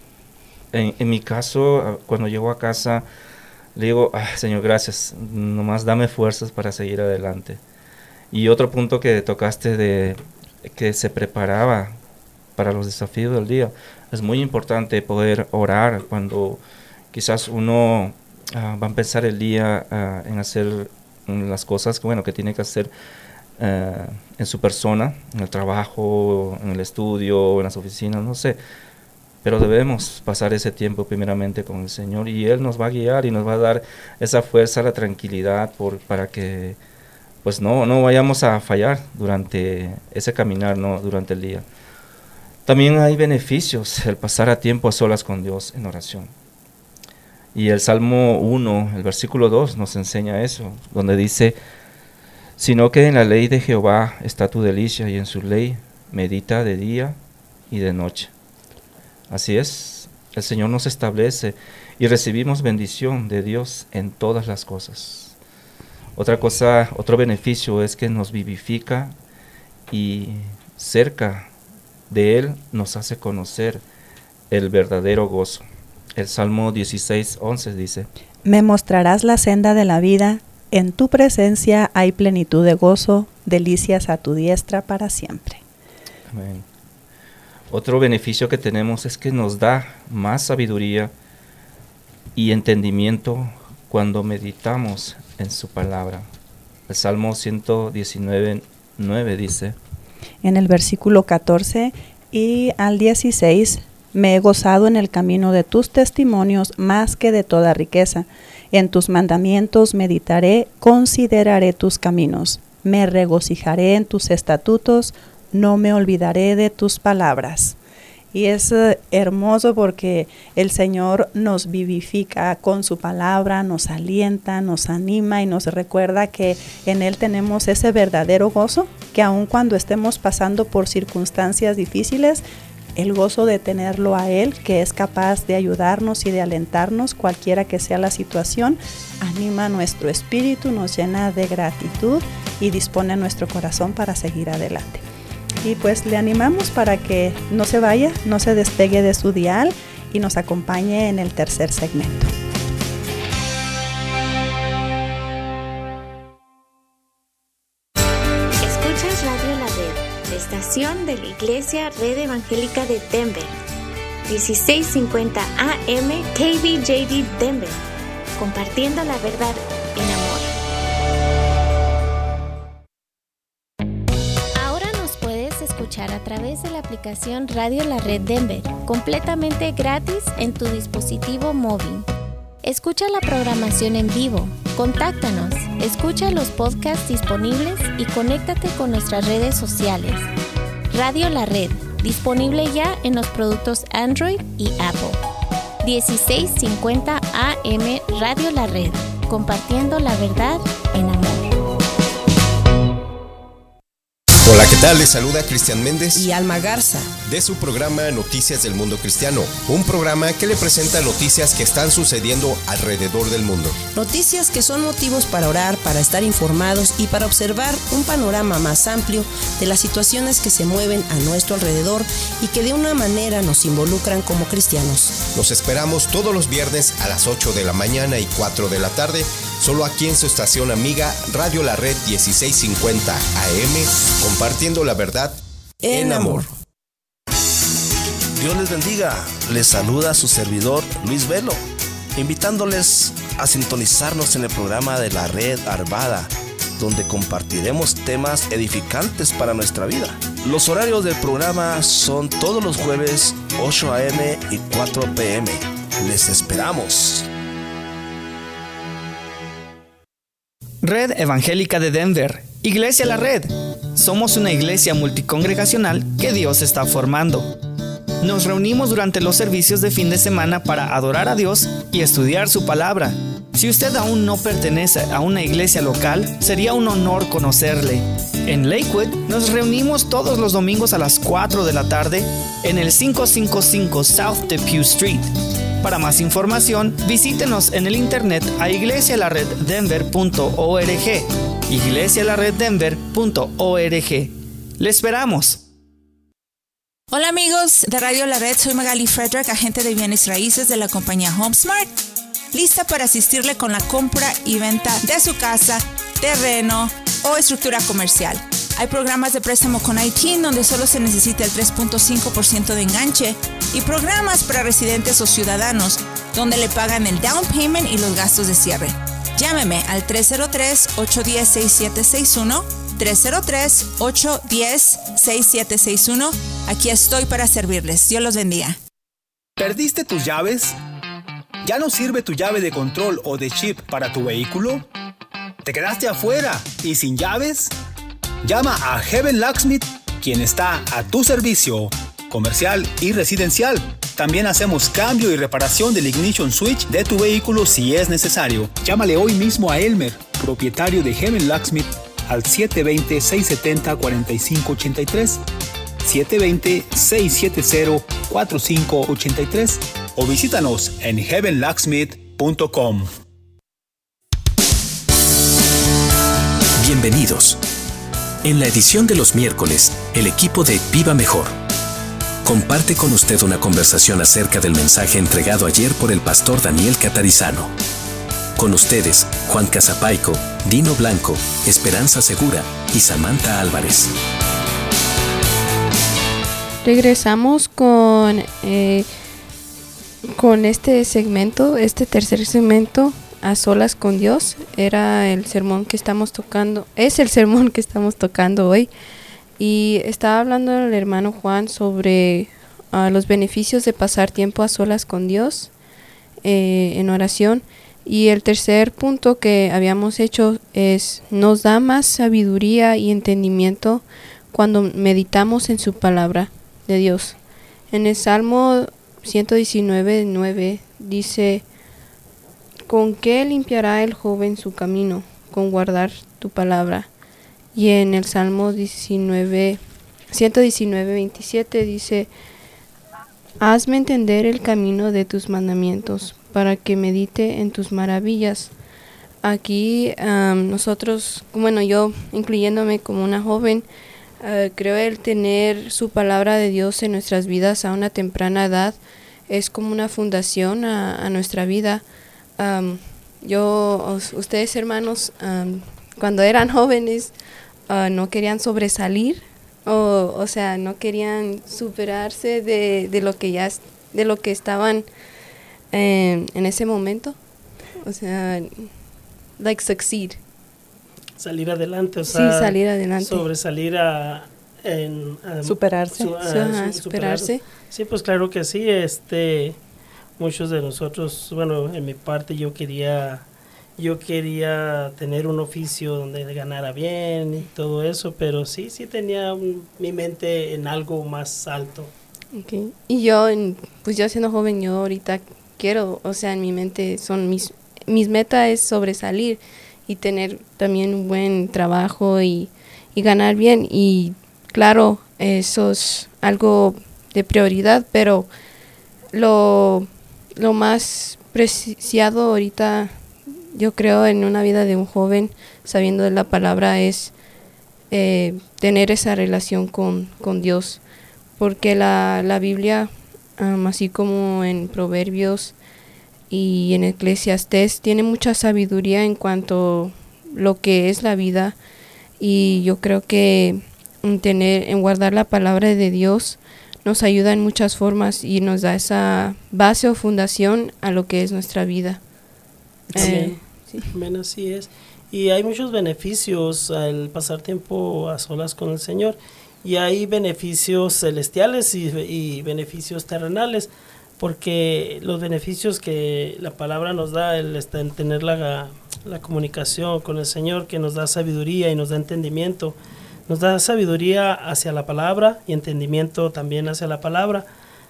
en, en mi caso uh, cuando llego a casa le digo, ah, Señor, gracias, nomás dame fuerzas para seguir adelante. Y otro punto que tocaste de que se preparaba para los desafíos del día, es muy importante poder orar cuando quizás uno uh, va a empezar el día uh, en hacer las cosas bueno, que tiene que hacer uh, en su persona, en el trabajo, en el estudio, en las oficinas, no sé. Pero debemos pasar ese tiempo primeramente con el Señor y Él nos va a guiar y nos va a dar esa fuerza, la tranquilidad por, para que pues no, no vayamos a fallar durante ese caminar, no durante el día. También hay beneficios el pasar a tiempo a solas con Dios en oración. Y el Salmo uno, el versículo dos nos enseña eso, donde dice, sino que en la ley de Jehová está tu delicia y en su ley medita de día y de noche. Así es, el Señor nos establece y recibimos bendición de Dios en todas las cosas. Otra cosa, otro beneficio es que nos vivifica y cerca de Él nos hace conocer el verdadero gozo. El Salmo dieciséis once dice, me mostrarás la senda de la vida, En tu presencia hay plenitud de gozo, delicias a tu diestra para siempre. Amén. Otro beneficio que tenemos es que nos da más sabiduría y entendimiento cuando meditamos en su palabra. El Salmo ciento diecinueve, nueve dice: En el versículo catorce y al dieciséis, me he gozado en el camino de tus testimonios más que de toda riqueza. En tus mandamientos meditaré, consideraré tus caminos. Me regocijaré en tus estatutos, no me olvidaré de tus palabras. Y es uh, hermoso porque el Señor nos vivifica con su palabra, nos alienta, nos anima y nos recuerda que en Él tenemos ese verdadero gozo, que aun cuando estemos pasando por circunstancias difíciles, el gozo de tenerlo a Él, que es capaz de ayudarnos y de alentarnos cualquiera que sea la situación, anima nuestro espíritu, nos llena de gratitud y dispone nuestro corazón para seguir adelante. Y pues le animamos para que no se vaya, no se despegue de su dial y nos acompañe en el tercer segmento. Escuchas Radio La Red, la estación de la Iglesia Red Evangélica de Denver, dieciséis cincuenta A M K B J D Denver, compartiendo la verdad en amor. Escuchar a través de la aplicación Radio La Red Denver, completamente gratis en tu dispositivo móvil. Escucha la programación en vivo, contáctanos, escucha los podcasts disponibles y conéctate con nuestras redes sociales. Radio La Red, disponible ya en los productos Android y Apple. dieciséis cincuenta A M Radio La Red, compartiendo la verdad en amor. Hola, ¿qué tal? Les saluda Cristian Méndez y Alma Garza de su programa Noticias del Mundo Cristiano, un programa que le presenta noticias que están sucediendo alrededor del mundo. Noticias que son motivos para orar, para estar informados y para observar un panorama más amplio de las situaciones que se mueven a nuestro alrededor y que de una manera nos involucran como cristianos. Los esperamos todos los viernes a las ocho de la mañana y cuatro de la tarde, solo aquí en su estación amiga Radio La Red dieciséis cincuenta A M, compartiendo la verdad en amor. Dios les bendiga. Les saluda su servidor Luis Velo, invitándoles a sintonizarnos en el programa de la Red Arvada, donde compartiremos temas edificantes para nuestra vida. Los horarios del programa son todos los jueves ocho a eme y cuatro pe eme. Les esperamos. Red Evangélica de Denver, Iglesia La Red. Somos una iglesia multicongregacional que Dios está formando. Nos reunimos durante los servicios de fin de semana para adorar a Dios y estudiar su palabra. Si usted aún no pertenece a una iglesia local, sería un honor conocerle. En Lakewood nos reunimos todos los domingos a las cuatro de la tarde en el quinientos cincuenta y cinco South Depew Street. Para más información, visítenos en el internet a iglesia la red denver punto org, iglesia la red denver punto org. ¡Le esperamos! Hola amigos de Radio La Red, soy Magali Frederick, agente de bienes raíces de la compañía HomeSmart, lista para asistirle con la compra y venta de su casa, terreno o estructura comercial. Hay programas de préstamo con I T donde solo se necesita el tres punto cinco por ciento de enganche y programas para residentes o ciudadanos donde le pagan el down payment y los gastos de cierre. Llámeme al tres cero tres, ocho uno cero, seis siete seis uno, tres cero tres, ocho uno cero, seis siete seis uno. Aquí estoy para servirles. Dios los bendiga. ¿Perdiste tus llaves? ¿Ya no sirve tu llave de control o de chip para tu vehículo? ¿Te quedaste afuera y sin llaves? Llama a Heaven Locksmith, quien está a tu servicio, comercial y residencial. También hacemos cambio y reparación del ignition switch de tu vehículo si es necesario. Llámale hoy mismo a Elmer, propietario de Heaven Locksmith, al siete dos cero, seis siete cero, cuatro cinco ocho tres, siete dos cero, seis siete cero, cuatro cinco ocho tres o visítanos en heaven locksmith punto com. Bienvenidos. En la edición de los miércoles, el equipo de Viva Mejor comparte con usted una conversación acerca del mensaje entregado ayer por el pastor Daniel Catarizano. Con ustedes, Juan Casapaico, Dino Blanco, Esperanza Segura y Samantha Álvarez. Regresamos con, eh, con este segmento, este tercer segmento, A Solas con Dios. Era el sermón que estamos tocando, es el sermón que estamos tocando hoy. Y estaba hablando el hermano Juan sobre uh, los beneficios de pasar tiempo a solas con Dios eh, en oración. Y el tercer punto que habíamos hecho es, nos da más sabiduría y entendimiento cuando meditamos en su palabra de Dios. En el Salmo ciento diecinueve, nueve dice, ¿con qué limpiará el joven su camino? Con guardar tu palabra. Y en el Salmo diecinueve, ciento diecinueve, veintisiete dice, hazme entender el camino de tus mandamientos, para que medite en tus maravillas. Aquí um, nosotros, bueno, yo incluyéndome como una joven, uh, creo el tener su palabra de Dios en nuestras vidas a una temprana edad es como una fundación a, a nuestra vida. Um, yo, ustedes hermanos, um, cuando eran jóvenes, uh, no querían sobresalir, o, o sea, no querían superarse de, de lo que ya, de lo que estaban En, en ese momento, o sea, like succeed. Salir adelante, o sea, sí, salir adelante. Sobresalir a, en, a superarse. Su, a, Ajá, su, superarse. Sí, pues claro que sí, este, muchos de nosotros, bueno, en mi parte yo quería, yo quería tener un oficio donde ganara bien y todo eso, pero sí, sí tenía un, mi mente en algo más alto. Okay. Y yo, pues yo siendo joven, yo ahorita quiero, o sea, en mi mente son mis, mis metas es sobresalir y tener también un buen trabajo y, y ganar bien. Y claro, eso es algo de prioridad, pero lo, lo más preciado ahorita, yo creo, en una vida de un joven, sabiendo de la palabra, es eh, tener esa relación con, con Dios. Porque la, la Biblia, um, así como en Proverbios y en Eclesiastés, tiene mucha sabiduría en cuanto a lo que es la vida. Y yo creo que en, tener, en guardar la palabra de Dios nos ayuda en muchas formas y nos da esa base o fundación a lo que es nuestra vida. Eh, sí. Bien, así es. Y hay muchos beneficios al pasar tiempo a solas con el Señor. Y hay beneficios celestiales y, y beneficios terrenales, porque los beneficios que la palabra nos da, el, el tener la, la comunicación con el Señor, que nos da sabiduría y nos da entendimiento, nos da sabiduría hacia la palabra y entendimiento también hacia la palabra,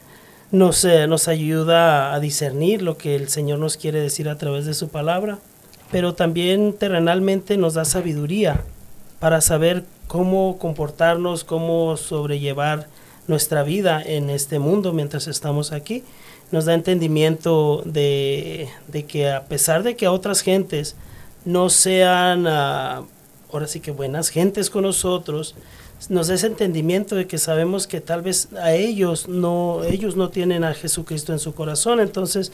nos, eh, nos ayuda a discernir lo que el Señor nos quiere decir a través de su palabra, pero también terrenalmente nos da sabiduría para saber cómo comportarnos, cómo sobrellevar nuestra vida en este mundo mientras estamos aquí. Nos da entendimiento de, de que a pesar de que a otras gentes no sean, uh, ahora sí que buenas gentes con nosotros, nos da ese entendimiento de que sabemos que tal vez a ellos no, ellos no tienen a Jesucristo en su corazón. Entonces,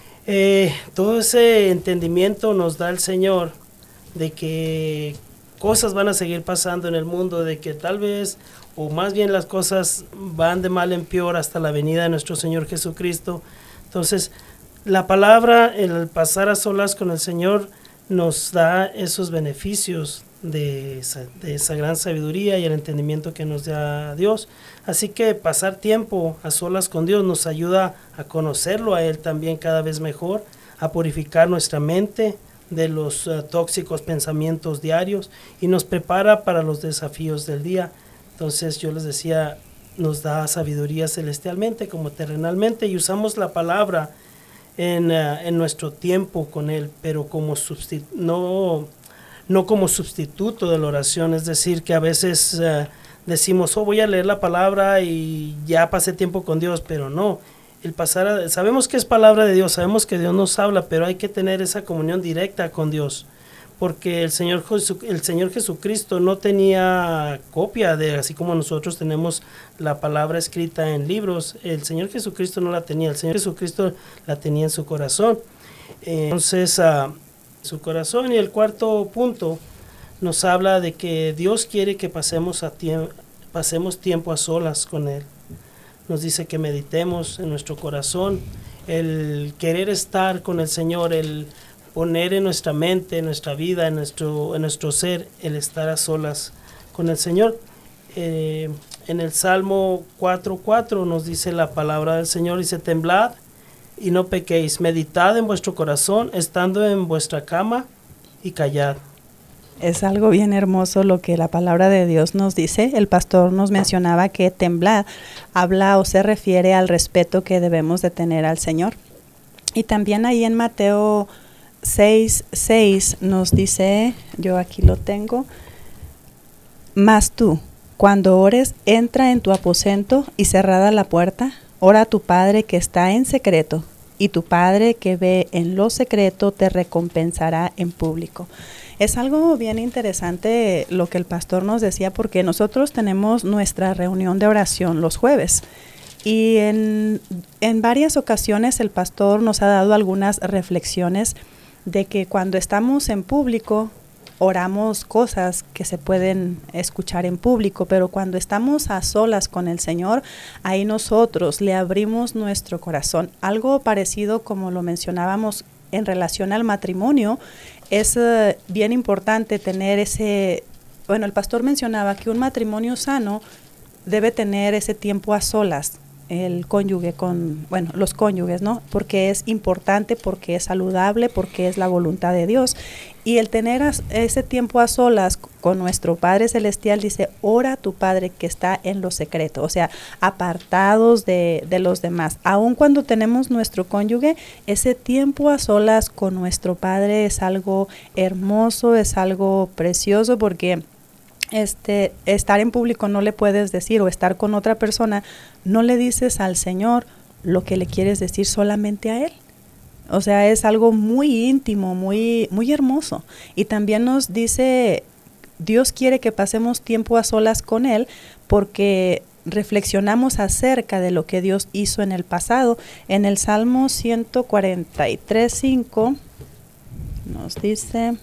eh, todo ese entendimiento nos da el Señor de que cosas van a seguir pasando en el mundo, de que tal vez, o más bien las cosas van de mal en peor hasta la venida de nuestro Señor Jesucristo. Entonces, la palabra, el pasar a solas con el Señor, nos da esos beneficios de esa, de esa gran sabiduría y el entendimiento que nos da Dios. Así que pasar tiempo a solas con Dios nos ayuda a conocerlo a Él también cada vez mejor, a purificar nuestra mente de los uh, tóxicos pensamientos diarios y nos prepara para los desafíos del día. Entonces yo les decía, nos da sabiduría celestialmente como terrenalmente, y usamos la palabra en, uh, en nuestro tiempo con Él, pero como sustitu- no, no como sustituto de la oración. Es decir, que a veces uh, decimos, oh, voy a leer la palabra y ya pasé tiempo con Dios, pero no. El pasar a, sabemos que es palabra de Dios, sabemos que Dios nos habla, pero hay que tener esa comunión directa con Dios, porque el Señor, Jesu, el Señor Jesucristo no tenía copia de, así como nosotros tenemos la palabra escrita en libros, el Señor Jesucristo no la tenía, el Señor Jesucristo la tenía en su corazón. Entonces, uh, su corazón. Y el cuarto punto nos habla de que Dios quiere que pasemos, a tie- pasemos tiempo a solas con Él. Nos dice que meditemos en nuestro corazón, el querer estar con el Señor, el poner en nuestra mente, en nuestra vida, en nuestro, en nuestro ser, el estar a solas con el Señor. Eh, en el Salmo cuatro cuatro nos dice la palabra del Señor, dice: temblad y no pequéis, meditad en vuestro corazón, estando en vuestra cama, y callad. Es algo bien hermoso lo que la palabra de Dios nos dice. El pastor nos mencionaba que temblad habla o se refiere al respeto que debemos de tener al Señor. Y también ahí en Mateo seis seis nos dice, yo aquí lo tengo: mas tú, cuando ores, entra en tu aposento y cerrada la puerta, ora a tu Padre que está en secreto, y tu Padre que ve en lo secreto te recompensará en público. Es algo bien interesante lo que el pastor nos decía, porque nosotros tenemos nuestra reunión de oración los jueves. Y en, en varias ocasiones el pastor nos ha dado algunas reflexiones de que cuando estamos en público, oramos cosas que se pueden escuchar en público, pero cuando estamos a solas con el Señor, ahí nosotros le abrimos nuestro corazón. Algo parecido como lo mencionábamos en relación al matrimonio, es uh, bien importante tener ese, bueno, el pastor mencionaba que un matrimonio sano debe tener ese tiempo a solas, el cónyuge con, bueno, los cónyuges, ¿no? Porque es importante, porque es saludable, porque es la voluntad de Dios. Y el tener as, ese tiempo a solas con nuestro Padre Celestial, dice: ora a tu Padre que está en lo secreto, o sea, apartados de, de los demás. Aun cuando tenemos nuestro cónyuge, ese tiempo a solas con nuestro Padre es algo hermoso, es algo precioso, porque Este, estar en público no le puedes decir, o estar con otra persona, no le dices al Señor lo que le quieres decir solamente a Él. O sea, es algo muy íntimo, muy, muy hermoso. Y también nos dice, Dios quiere que pasemos tiempo a solas con Él, porque reflexionamos acerca de lo que Dios hizo en el pasado. En el Salmo ciento cuarenta y tres, cinco nos dice: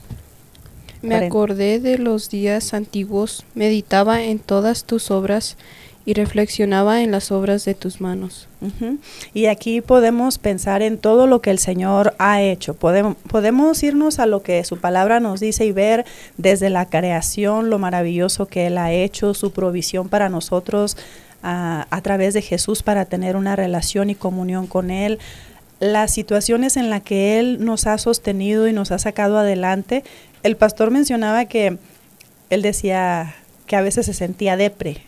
me acordé de los días antiguos, meditaba en todas tus obras y reflexionaba en las obras de tus manos. Uh-huh. Y aquí podemos pensar en todo lo que el Señor ha hecho. Podemos, podemos irnos a lo que su palabra nos dice y ver desde la creación lo maravilloso que Él ha hecho, su provisión para nosotros uh, a través de Jesús para tener una relación y comunión con Él. Las situaciones en las que Él nos ha sostenido y nos ha sacado adelante. El pastor mencionaba que él decía que a veces se sentía depre,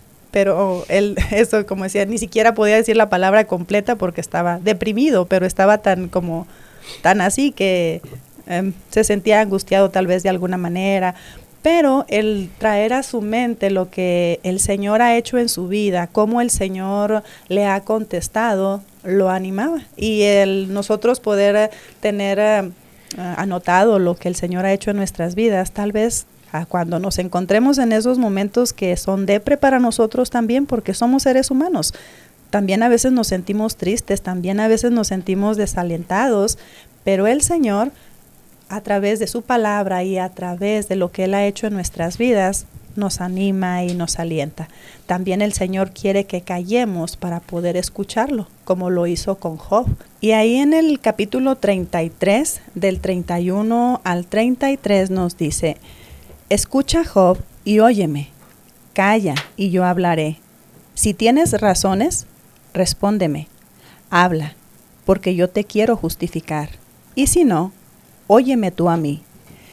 pero él, eso como decía, ni siquiera podía decir la palabra completa porque estaba deprimido, pero estaba tan como, tan así que eh, se sentía angustiado tal vez de alguna manera. Pero el traer a su mente lo que el Señor ha hecho en su vida, cómo el Señor le ha contestado, lo animaba. Y el nosotros poder tener uh, anotado lo que el Señor ha hecho en nuestras vidas, tal vez uh, cuando nos encontremos en esos momentos que son depre para nosotros también, porque somos seres humanos. También a veces nos sentimos tristes, también a veces nos sentimos desalentados, pero el Señor, a través de su palabra y a través de lo que Él ha hecho en nuestras vidas, nos anima y nos alienta. También el Señor quiere que callemos para poder escucharlo, como lo hizo con Job. Y ahí en el capítulo treinta y tres, del treinta y uno al treinta y tres, nos dice: escucha, Job, y óyeme, calla, y yo hablaré. Si tienes razones, respóndeme, habla, porque yo te quiero justificar. Y si no, óyeme tú a mí,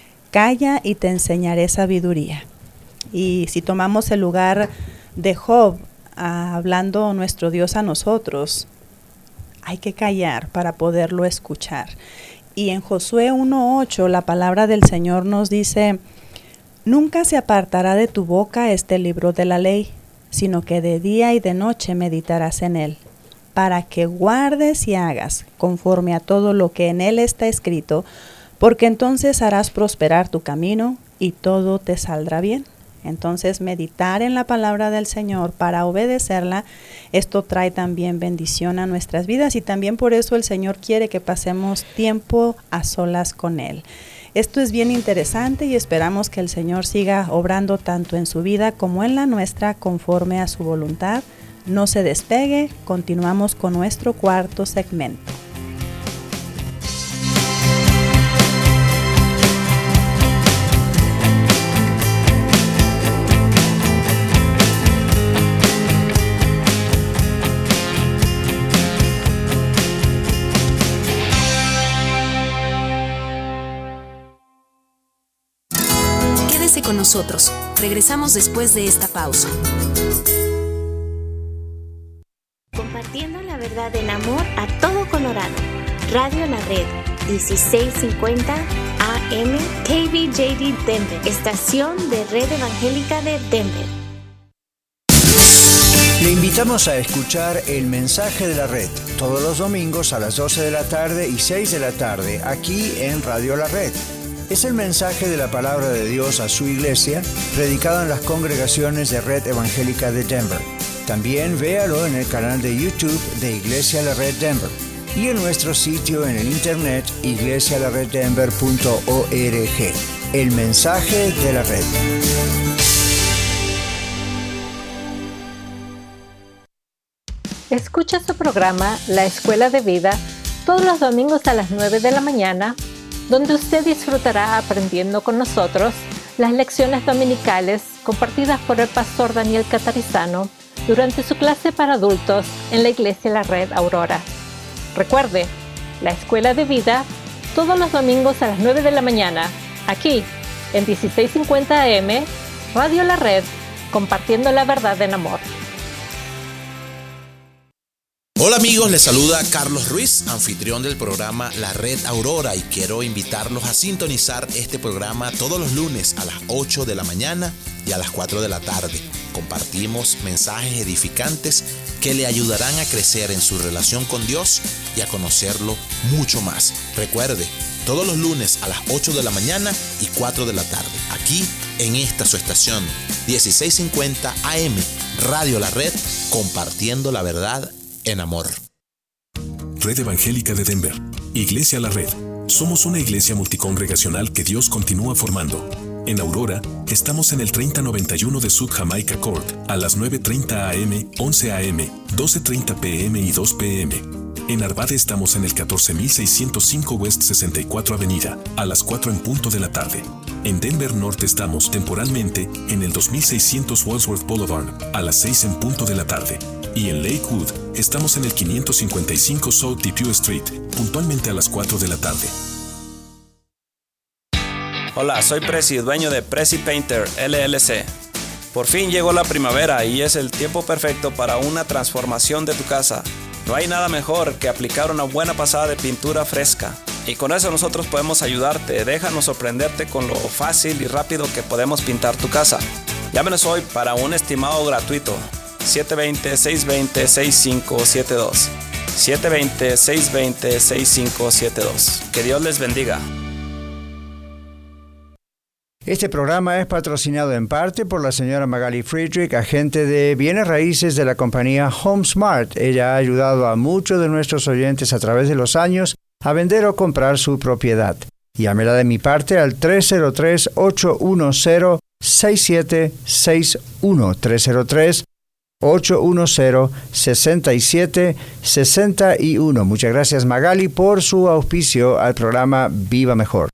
calla y te enseñaré sabiduría. Y si tomamos el lugar de Job, ah, hablando nuestro Dios a nosotros, hay que callar para poderlo escuchar. Y en Josué uno ocho, la palabra del Señor nos dice: nunca se apartará de tu boca este libro de la ley, sino que de día y de noche meditarás en él, para que guardes y hagas conforme a todo lo que en él está escrito, porque entonces harás prosperar tu camino y todo te saldrá bien. Entonces, meditar en la palabra del Señor para obedecerla, esto trae también bendición a nuestras vidas y también por eso el Señor quiere que pasemos tiempo a solas con Él. Esto es bien interesante y esperamos que el Señor siga obrando tanto en su vida como en la nuestra conforme a su voluntad. No se despegue, continuamos con nuestro cuarto segmento. Quédese con nosotros. Regresamos después de esta pausa. Compartiendo la verdad en amor a todo Colorado. Radio La Red, dieciséis cincuenta A M K B J D Denver, estación de Red Evangélica de Denver. Le invitamos a escuchar el mensaje de la red todos los domingos a las doce de la tarde y seis de la tarde aquí en Radio La Red. Es el mensaje de la palabra de Dios a su iglesia, predicado en las congregaciones de Red Evangélica de Denver. También véalo en el canal de YouTube de Iglesia La Red Denver y en nuestro sitio en el internet iglesia la red denver punto org. El mensaje de la red. Escucha su programa La Escuela de Vida todos los domingos a las nueve de la mañana, donde usted disfrutará aprendiendo con nosotros las lecciones dominicales compartidas por el pastor Daniel Catarizano durante su clase para adultos en la Iglesia La Red Aurora. Recuerde, La Escuela de Vida todos los domingos a las nueve de la mañana, aquí en dieciséis cincuenta A M, Radio La Red, compartiendo la verdad en amor. Hola amigos, les saluda Carlos Ruiz, anfitrión del programa La Red Aurora, y quiero invitarlos a sintonizar este programa todos los lunes a las ocho de la mañana y a las cuatro de la tarde. Compartimos mensajes edificantes que le ayudarán a crecer en su relación con Dios y a conocerlo mucho más. Recuerde, todos los lunes a las ocho de la mañana y cuatro de la tarde, aquí en esta su estación, dieciséis cincuenta A M, Radio La Red, compartiendo la verdad en amor. Red Evangélica de Denver, Iglesia La Red. Somos una iglesia multicongregacional que Dios continúa formando. En Aurora, estamos en el treinta noventa y uno de South Jamaica Court, a las nueve treinta A M, once A M, doce treinta P M y dos P M. En Arvada estamos en el catorce mil seiscientos cinco West sesenta y cuatro Avenida, a las cuatro en punto de la tarde. En Denver Norte estamos temporalmente en el dos mil seiscientos Wadsworth Boulevard, a las seis en punto de la tarde. Y en Lakewood, estamos en el quinientos cincuenta y cinco South Depew Street, puntualmente a las cuatro de la tarde. Hola, soy Prezi, dueño de Prezi Painter L L C. Por fin llegó la primavera y es el tiempo perfecto para una transformación de tu casa. No hay nada mejor que aplicar una buena pasada de pintura fresca. Y con eso nosotros podemos ayudarte. Déjanos sorprenderte con lo fácil y rápido que podemos pintar tu casa. Llámenos hoy para un estimado gratuito. siete dos cero, seis dos cero, seis cinco siete dos. siete dos cero, seis dos cero, seis cinco siete dos. Que Dios les bendiga. Este programa es patrocinado en parte por la señora Magali Friedrich, agente de bienes raíces de la compañía HomeSmart. Ella ha ayudado a muchos de nuestros oyentes a través de los años a vender o comprar su propiedad. Llámela de mi parte al tres cero tres, ocho uno cero, seis siete seis uno. tres cero tres, ocho uno cero, seis siete seis uno. Muchas gracias Magali por su auspicio al programa Viva Mejor.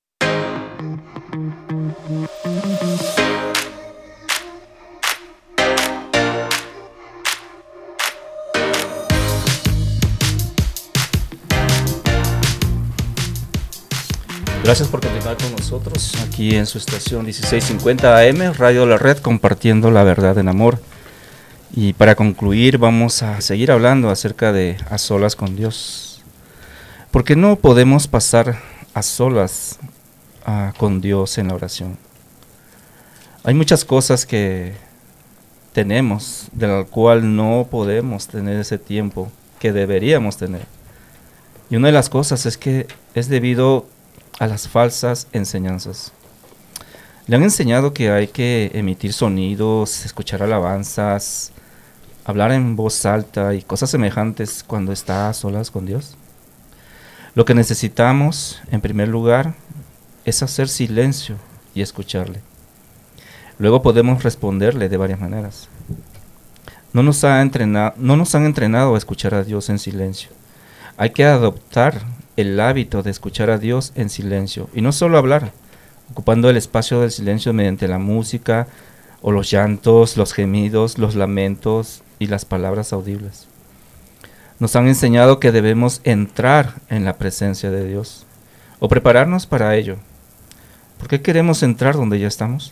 Gracias por continuar con nosotros aquí en su estación dieciséis cincuenta A M, Radio La Red, compartiendo la verdad en amor. Y para concluir vamos a seguir hablando acerca de a solas con Dios. Porque no podemos pasar a solas uh, con Dios en la oración. Hay muchas cosas que tenemos de la cual no podemos tener ese tiempo que deberíamos tener. Y una de las cosas es que es debido a las falsas enseñanzas. Le han enseñado que hay que emitir sonidos, escuchar alabanzas, hablar en voz alta y cosas semejantes cuando está a solas con Dios. Lo que necesitamos, en primer lugar, es hacer silencio y escucharle. Luego podemos responderle de varias maneras. No nos ha entrenado, no nos han entrenado a escuchar a Dios en silencio. Hay que adoptar el hábito de escuchar a Dios en silencio y no solo hablar, ocupando el espacio del silencio mediante la música o los llantos, los gemidos, los lamentos y las palabras audibles. Nos han enseñado que debemos entrar en la presencia de Dios o prepararnos para ello. ¿Por qué queremos entrar donde ya estamos?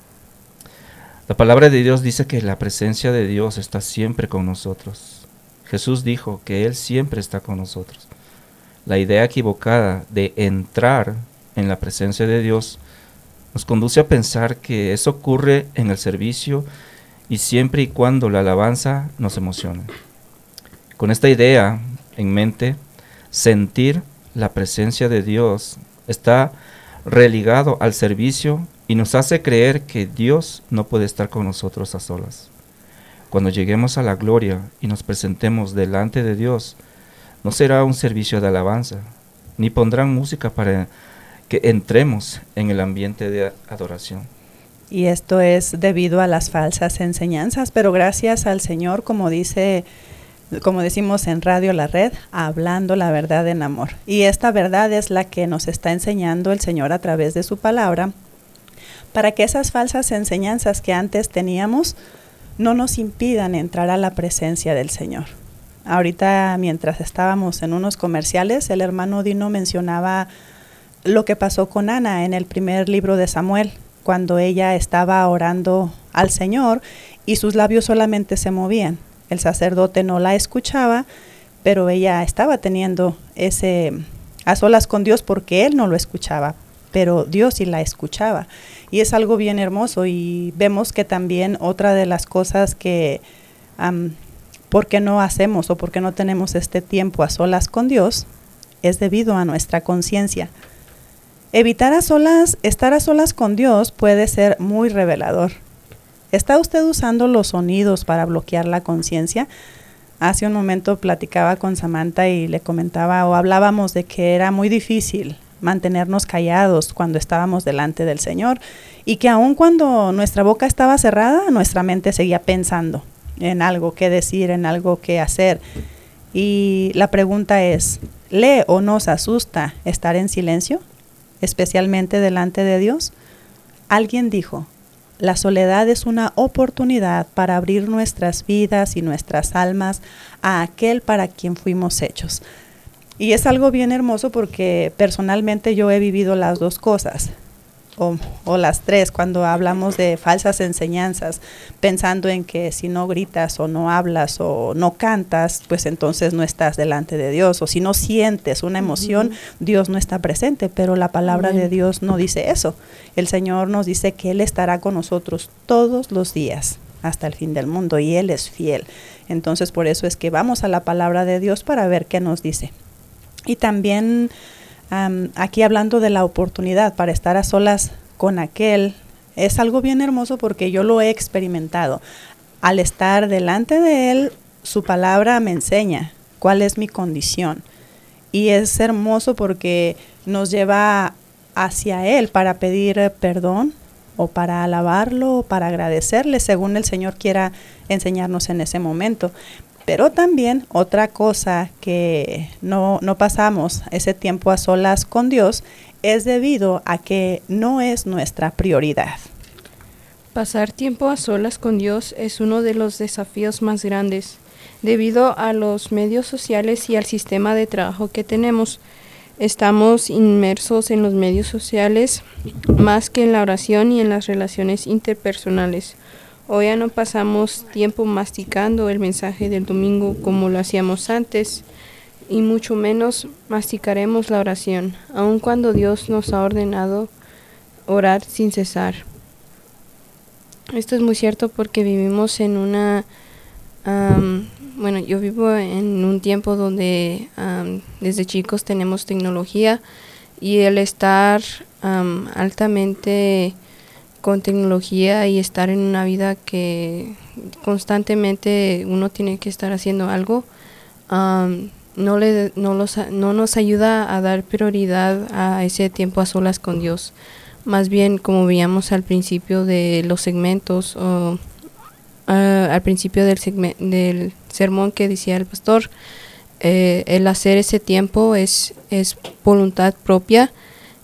La palabra de Dios dice que la presencia de Dios está siempre con nosotros. Jesús dijo que Él siempre está con nosotros. La idea equivocada de entrar en la presencia de Dios nos conduce a pensar que eso ocurre en el servicio y siempre y cuando la alabanza nos emociona. Con esta idea en mente, sentir la presencia de Dios está religado al servicio y nos hace creer que Dios no puede estar con nosotros a solas. Cuando lleguemos a la gloria y nos presentemos delante de Dios, no será un servicio de alabanza, ni pondrán música para que entremos en el ambiente de adoración. Y esto es debido a las falsas enseñanzas, pero gracias al Señor, como dice, como decimos en Radio La Red, hablando la verdad en amor. Y esta verdad es la que nos está enseñando el Señor a través de su palabra, para que esas falsas enseñanzas que antes teníamos no nos impidan entrar a la presencia del Señor. Ahorita, mientras estábamos en unos comerciales, el hermano Dino mencionaba lo que pasó con Ana en el primer libro de Samuel, cuando ella estaba orando al Señor y sus labios solamente se movían. El sacerdote no la escuchaba, pero ella estaba teniendo ese a solas con Dios porque él no lo escuchaba, pero Dios sí la escuchaba. Y es algo bien hermoso, y vemos que también otra de las cosas que um, ¿por qué no hacemos o por qué no tenemos este tiempo a solas con Dios? Es debido a nuestra conciencia. Evitar a solas, estar a solas con Dios puede ser muy revelador. ¿Está usted usando los sonidos para bloquear la conciencia? Hace un momento platicaba con Samantha y le comentaba o hablábamos de que era muy difícil mantenernos callados cuando estábamos delante del Señor, y que aun cuando nuestra boca estaba cerrada, nuestra mente seguía pensando en algo que decir, en algo que hacer. Y la pregunta es, ¿le o nos asusta estar en silencio, especialmente delante de Dios? Alguien dijo, la soledad es una oportunidad para abrir nuestras vidas y nuestras almas a aquel para quien fuimos hechos. Y es algo bien hermoso porque personalmente yo he vivido las dos cosas, o, o las tres, cuando hablamos de falsas enseñanzas, pensando en que si no gritas o no hablas o no cantas, pues entonces no estás delante de Dios, o si no sientes una emoción, uh-huh. Dios no está presente, pero la palabra uh-huh. de Dios no dice eso. El Señor nos dice que Él estará con nosotros todos los días hasta el fin del mundo, y Él es fiel. Entonces por eso es que vamos a la palabra de Dios para ver qué nos dice. Y también um, aquí hablando de la oportunidad para estar a solas con aquel, es algo bien hermoso porque yo lo he experimentado. Al estar delante de Él, su palabra me enseña cuál es mi condición. Y es hermoso porque nos lleva hacia Él para pedir perdón o para alabarlo o para agradecerle, según el Señor quiera enseñarnos en ese momento. Pero también otra cosa que no, no pasamos ese tiempo a solas con Dios es debido a que no es nuestra prioridad. Pasar tiempo a solas con Dios es uno de los desafíos más grandes, debido a los medios sociales y al sistema de trabajo que tenemos. Estamos inmersos en los medios sociales más que en la oración y en las relaciones interpersonales. Hoy ya no pasamos tiempo masticando el mensaje del domingo como lo hacíamos antes, y mucho menos masticaremos la oración, aun cuando Dios nos ha ordenado orar sin cesar. Esto es muy cierto porque vivimos en una, um, bueno, yo vivo en un tiempo donde um, desde chicos tenemos tecnología, y el estar um, altamente con tecnología y estar en una vida que constantemente uno tiene que estar haciendo algo, um, no, le, no, los, no nos ayuda a dar prioridad a ese tiempo a solas con Dios. Más bien, como veíamos al principio de los segmentos, o uh, al principio del, segme- del sermón que decía el pastor, eh, el hacer ese tiempo es, es voluntad propia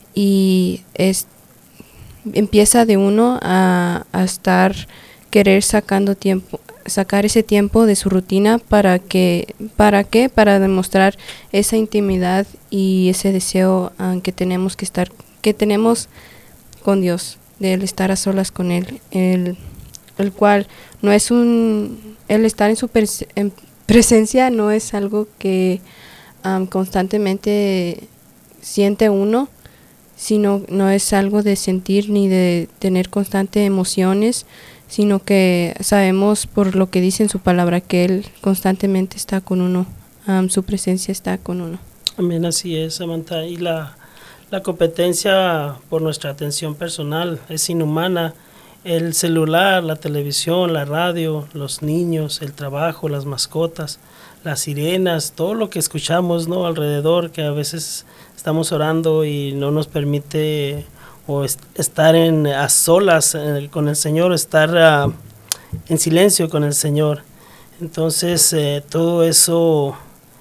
y es, empieza de uno a, a estar, querer sacando tiempo, sacar ese tiempo de su rutina para que, ¿para qué? Para demostrar esa intimidad y ese deseo uh, que tenemos que estar, que tenemos con Dios, de el estar a solas con Él, el, el cual no es un, el estar en su pres- en presencia no es algo que um, constantemente siente uno, sino no es algo de sentir ni de tener constantes emociones, sino que sabemos por lo que dice en su palabra que Él constantemente está con uno, um, su presencia está con uno. Amén, así es, Samantha. Y la, la competencia por nuestra atención personal es inhumana. El celular, la televisión, la radio, los niños, el trabajo, las mascotas, las sirenas, todo lo que escuchamos, ¿no?, alrededor, que a veces estamos orando y no nos permite o est- estar en, a solas eh, con el Señor, estar uh, en silencio con el Señor. Entonces, eh, todo eso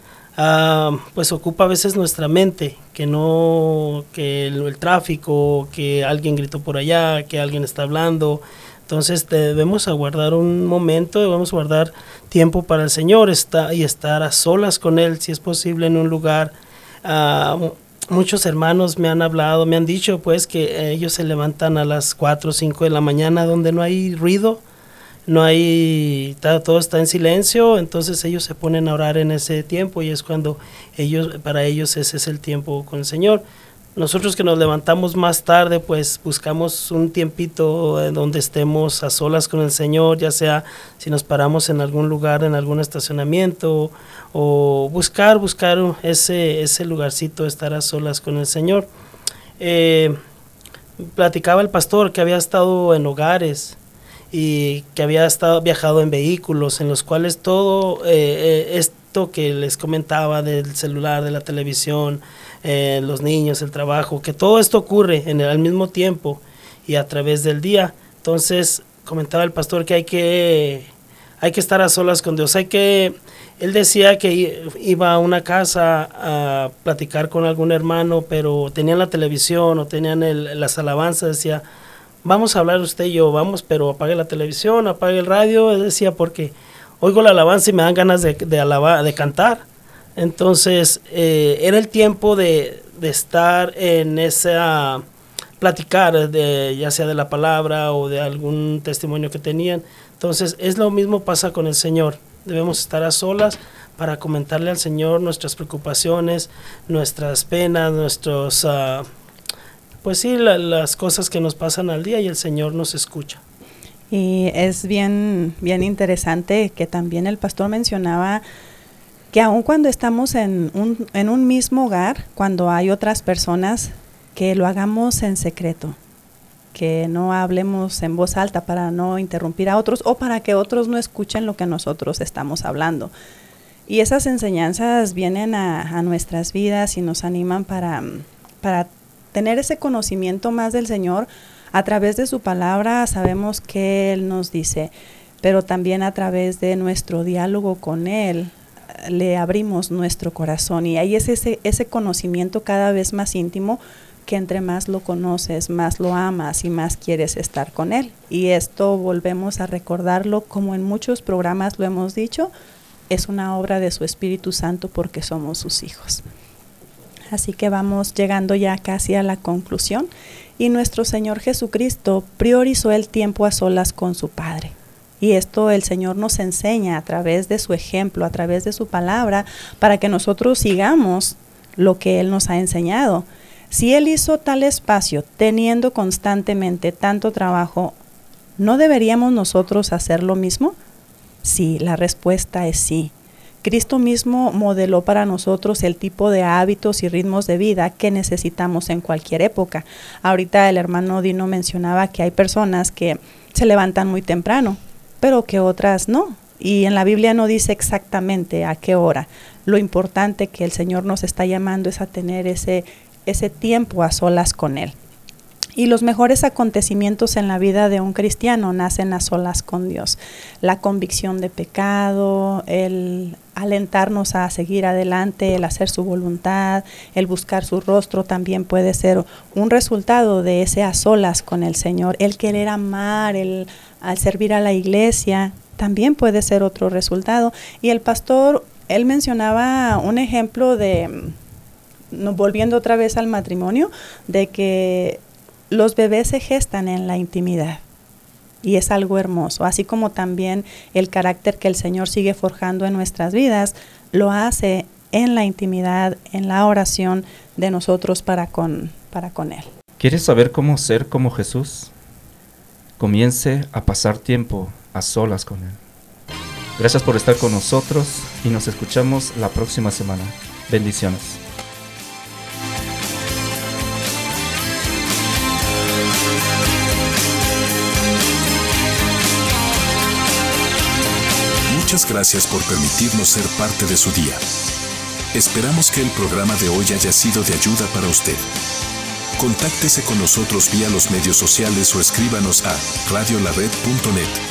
uh, pues ocupa a veces nuestra mente, que no, que el, el tráfico, que alguien gritó por allá, que alguien está hablando. Entonces debemos aguardar un momento, debemos guardar tiempo para el Señor está, y estar a solas con Él, si es posible, en un lugar. Uh, muchos hermanos me han hablado, me han dicho pues que ellos se levantan a las cuatro o cinco de la mañana donde no hay ruido, no hay, todo está en silencio, entonces ellos se ponen a orar en ese tiempo y es cuando ellos, para ellos ese es el tiempo con el Señor. Nosotros que nos levantamos más tarde, pues buscamos un tiempito en donde estemos a solas con el Señor, ya sea si nos paramos en algún lugar, en algún estacionamiento, o buscar, buscar ese, ese lugarcito, estar a solas con el Señor. Eh, platicaba el pastor que había estado en hogares y que había estado viajado en vehículos en los cuales todo eh, eh, esto que les comentaba del celular, de la televisión, eh, los niños, el trabajo, que todo esto ocurre en el, al mismo tiempo y a través del día. Entonces comentaba el pastor que hay que hay que estar a solas con Dios, hay que, él decía que iba a una casa a platicar con algún hermano, pero tenían la televisión o tenían el, las alabanzas, decía, vamos a hablar usted y yo, vamos, pero apague la televisión, apague el radio, él decía, porque oigo la alabanza y me dan ganas de, de, alabar, de cantar. Entonces, eh, era el tiempo de, de estar en esa, platicar, de, ya sea de la palabra o de algún testimonio que tenían. Entonces, es lo mismo pasa con el Señor. Debemos estar a solas para comentarle al Señor nuestras preocupaciones, nuestras penas, nuestros, uh, pues sí, la, las cosas que nos pasan al día y el Señor nos escucha. Y es bien, bien interesante que también el pastor mencionaba que aun cuando estamos en un, en un mismo hogar, cuando hay otras personas, que lo hagamos en secreto, que no hablemos en voz alta para no interrumpir a otros o para que otros no escuchen lo que nosotros estamos hablando. Y esas enseñanzas vienen a, a nuestras vidas y nos animan para, para tener ese conocimiento más del Señor. A través de su palabra sabemos que Él nos dice, pero también a través de nuestro diálogo con Él le abrimos nuestro corazón y ahí es ese, ese conocimiento cada vez más íntimo que entre más lo conoces, más lo amas y más quieres estar con Él. Y esto volvemos a recordarlo como en muchos programas lo hemos dicho, es una obra de su Espíritu Santo porque somos sus hijos. Así que vamos llegando ya casi a la conclusión y nuestro Señor Jesucristo priorizó el tiempo a solas con su Padre. Y esto el Señor nos enseña a través de su ejemplo, a través de su palabra, para que nosotros sigamos lo que Él nos ha enseñado. Si Él hizo tal espacio teniendo constantemente tanto trabajo, ¿no deberíamos nosotros hacer lo mismo? Sí, la respuesta es sí. Cristo mismo modeló para nosotros el tipo de hábitos y ritmos de vida que necesitamos en cualquier época. Ahorita el hermano Dino mencionaba que hay personas que se levantan muy temprano, pero que otras no. Y en la Biblia no dice exactamente a qué hora. Lo importante que el Señor nos está llamando es a tener ese, ese tiempo a solas con Él. Y los mejores acontecimientos en la vida de un cristiano nacen a solas con Dios. La convicción de pecado, el alentarnos a seguir adelante, el hacer su voluntad, el buscar su rostro también puede ser un resultado de ese a solas con el Señor. El querer amar, el al servir a la iglesia, también puede ser otro resultado. Y el pastor, él mencionaba un ejemplo de, no, volviendo otra vez al matrimonio, de que los bebés se gestan en la intimidad y es algo hermoso, así como también el carácter que el Señor sigue forjando en nuestras vidas, lo hace en la intimidad, en la oración de nosotros para con, para con Él. ¿Quieres saber cómo ser como Jesús? Comience a pasar tiempo a solas con Él. Gracias por estar con nosotros y nos escuchamos la próxima semana. Bendiciones. Muchas gracias por permitirnos ser parte de su día. Esperamos que el programa de hoy haya sido de ayuda para usted. Contáctese con nosotros vía los medios sociales o escríbanos a radio la red punto net.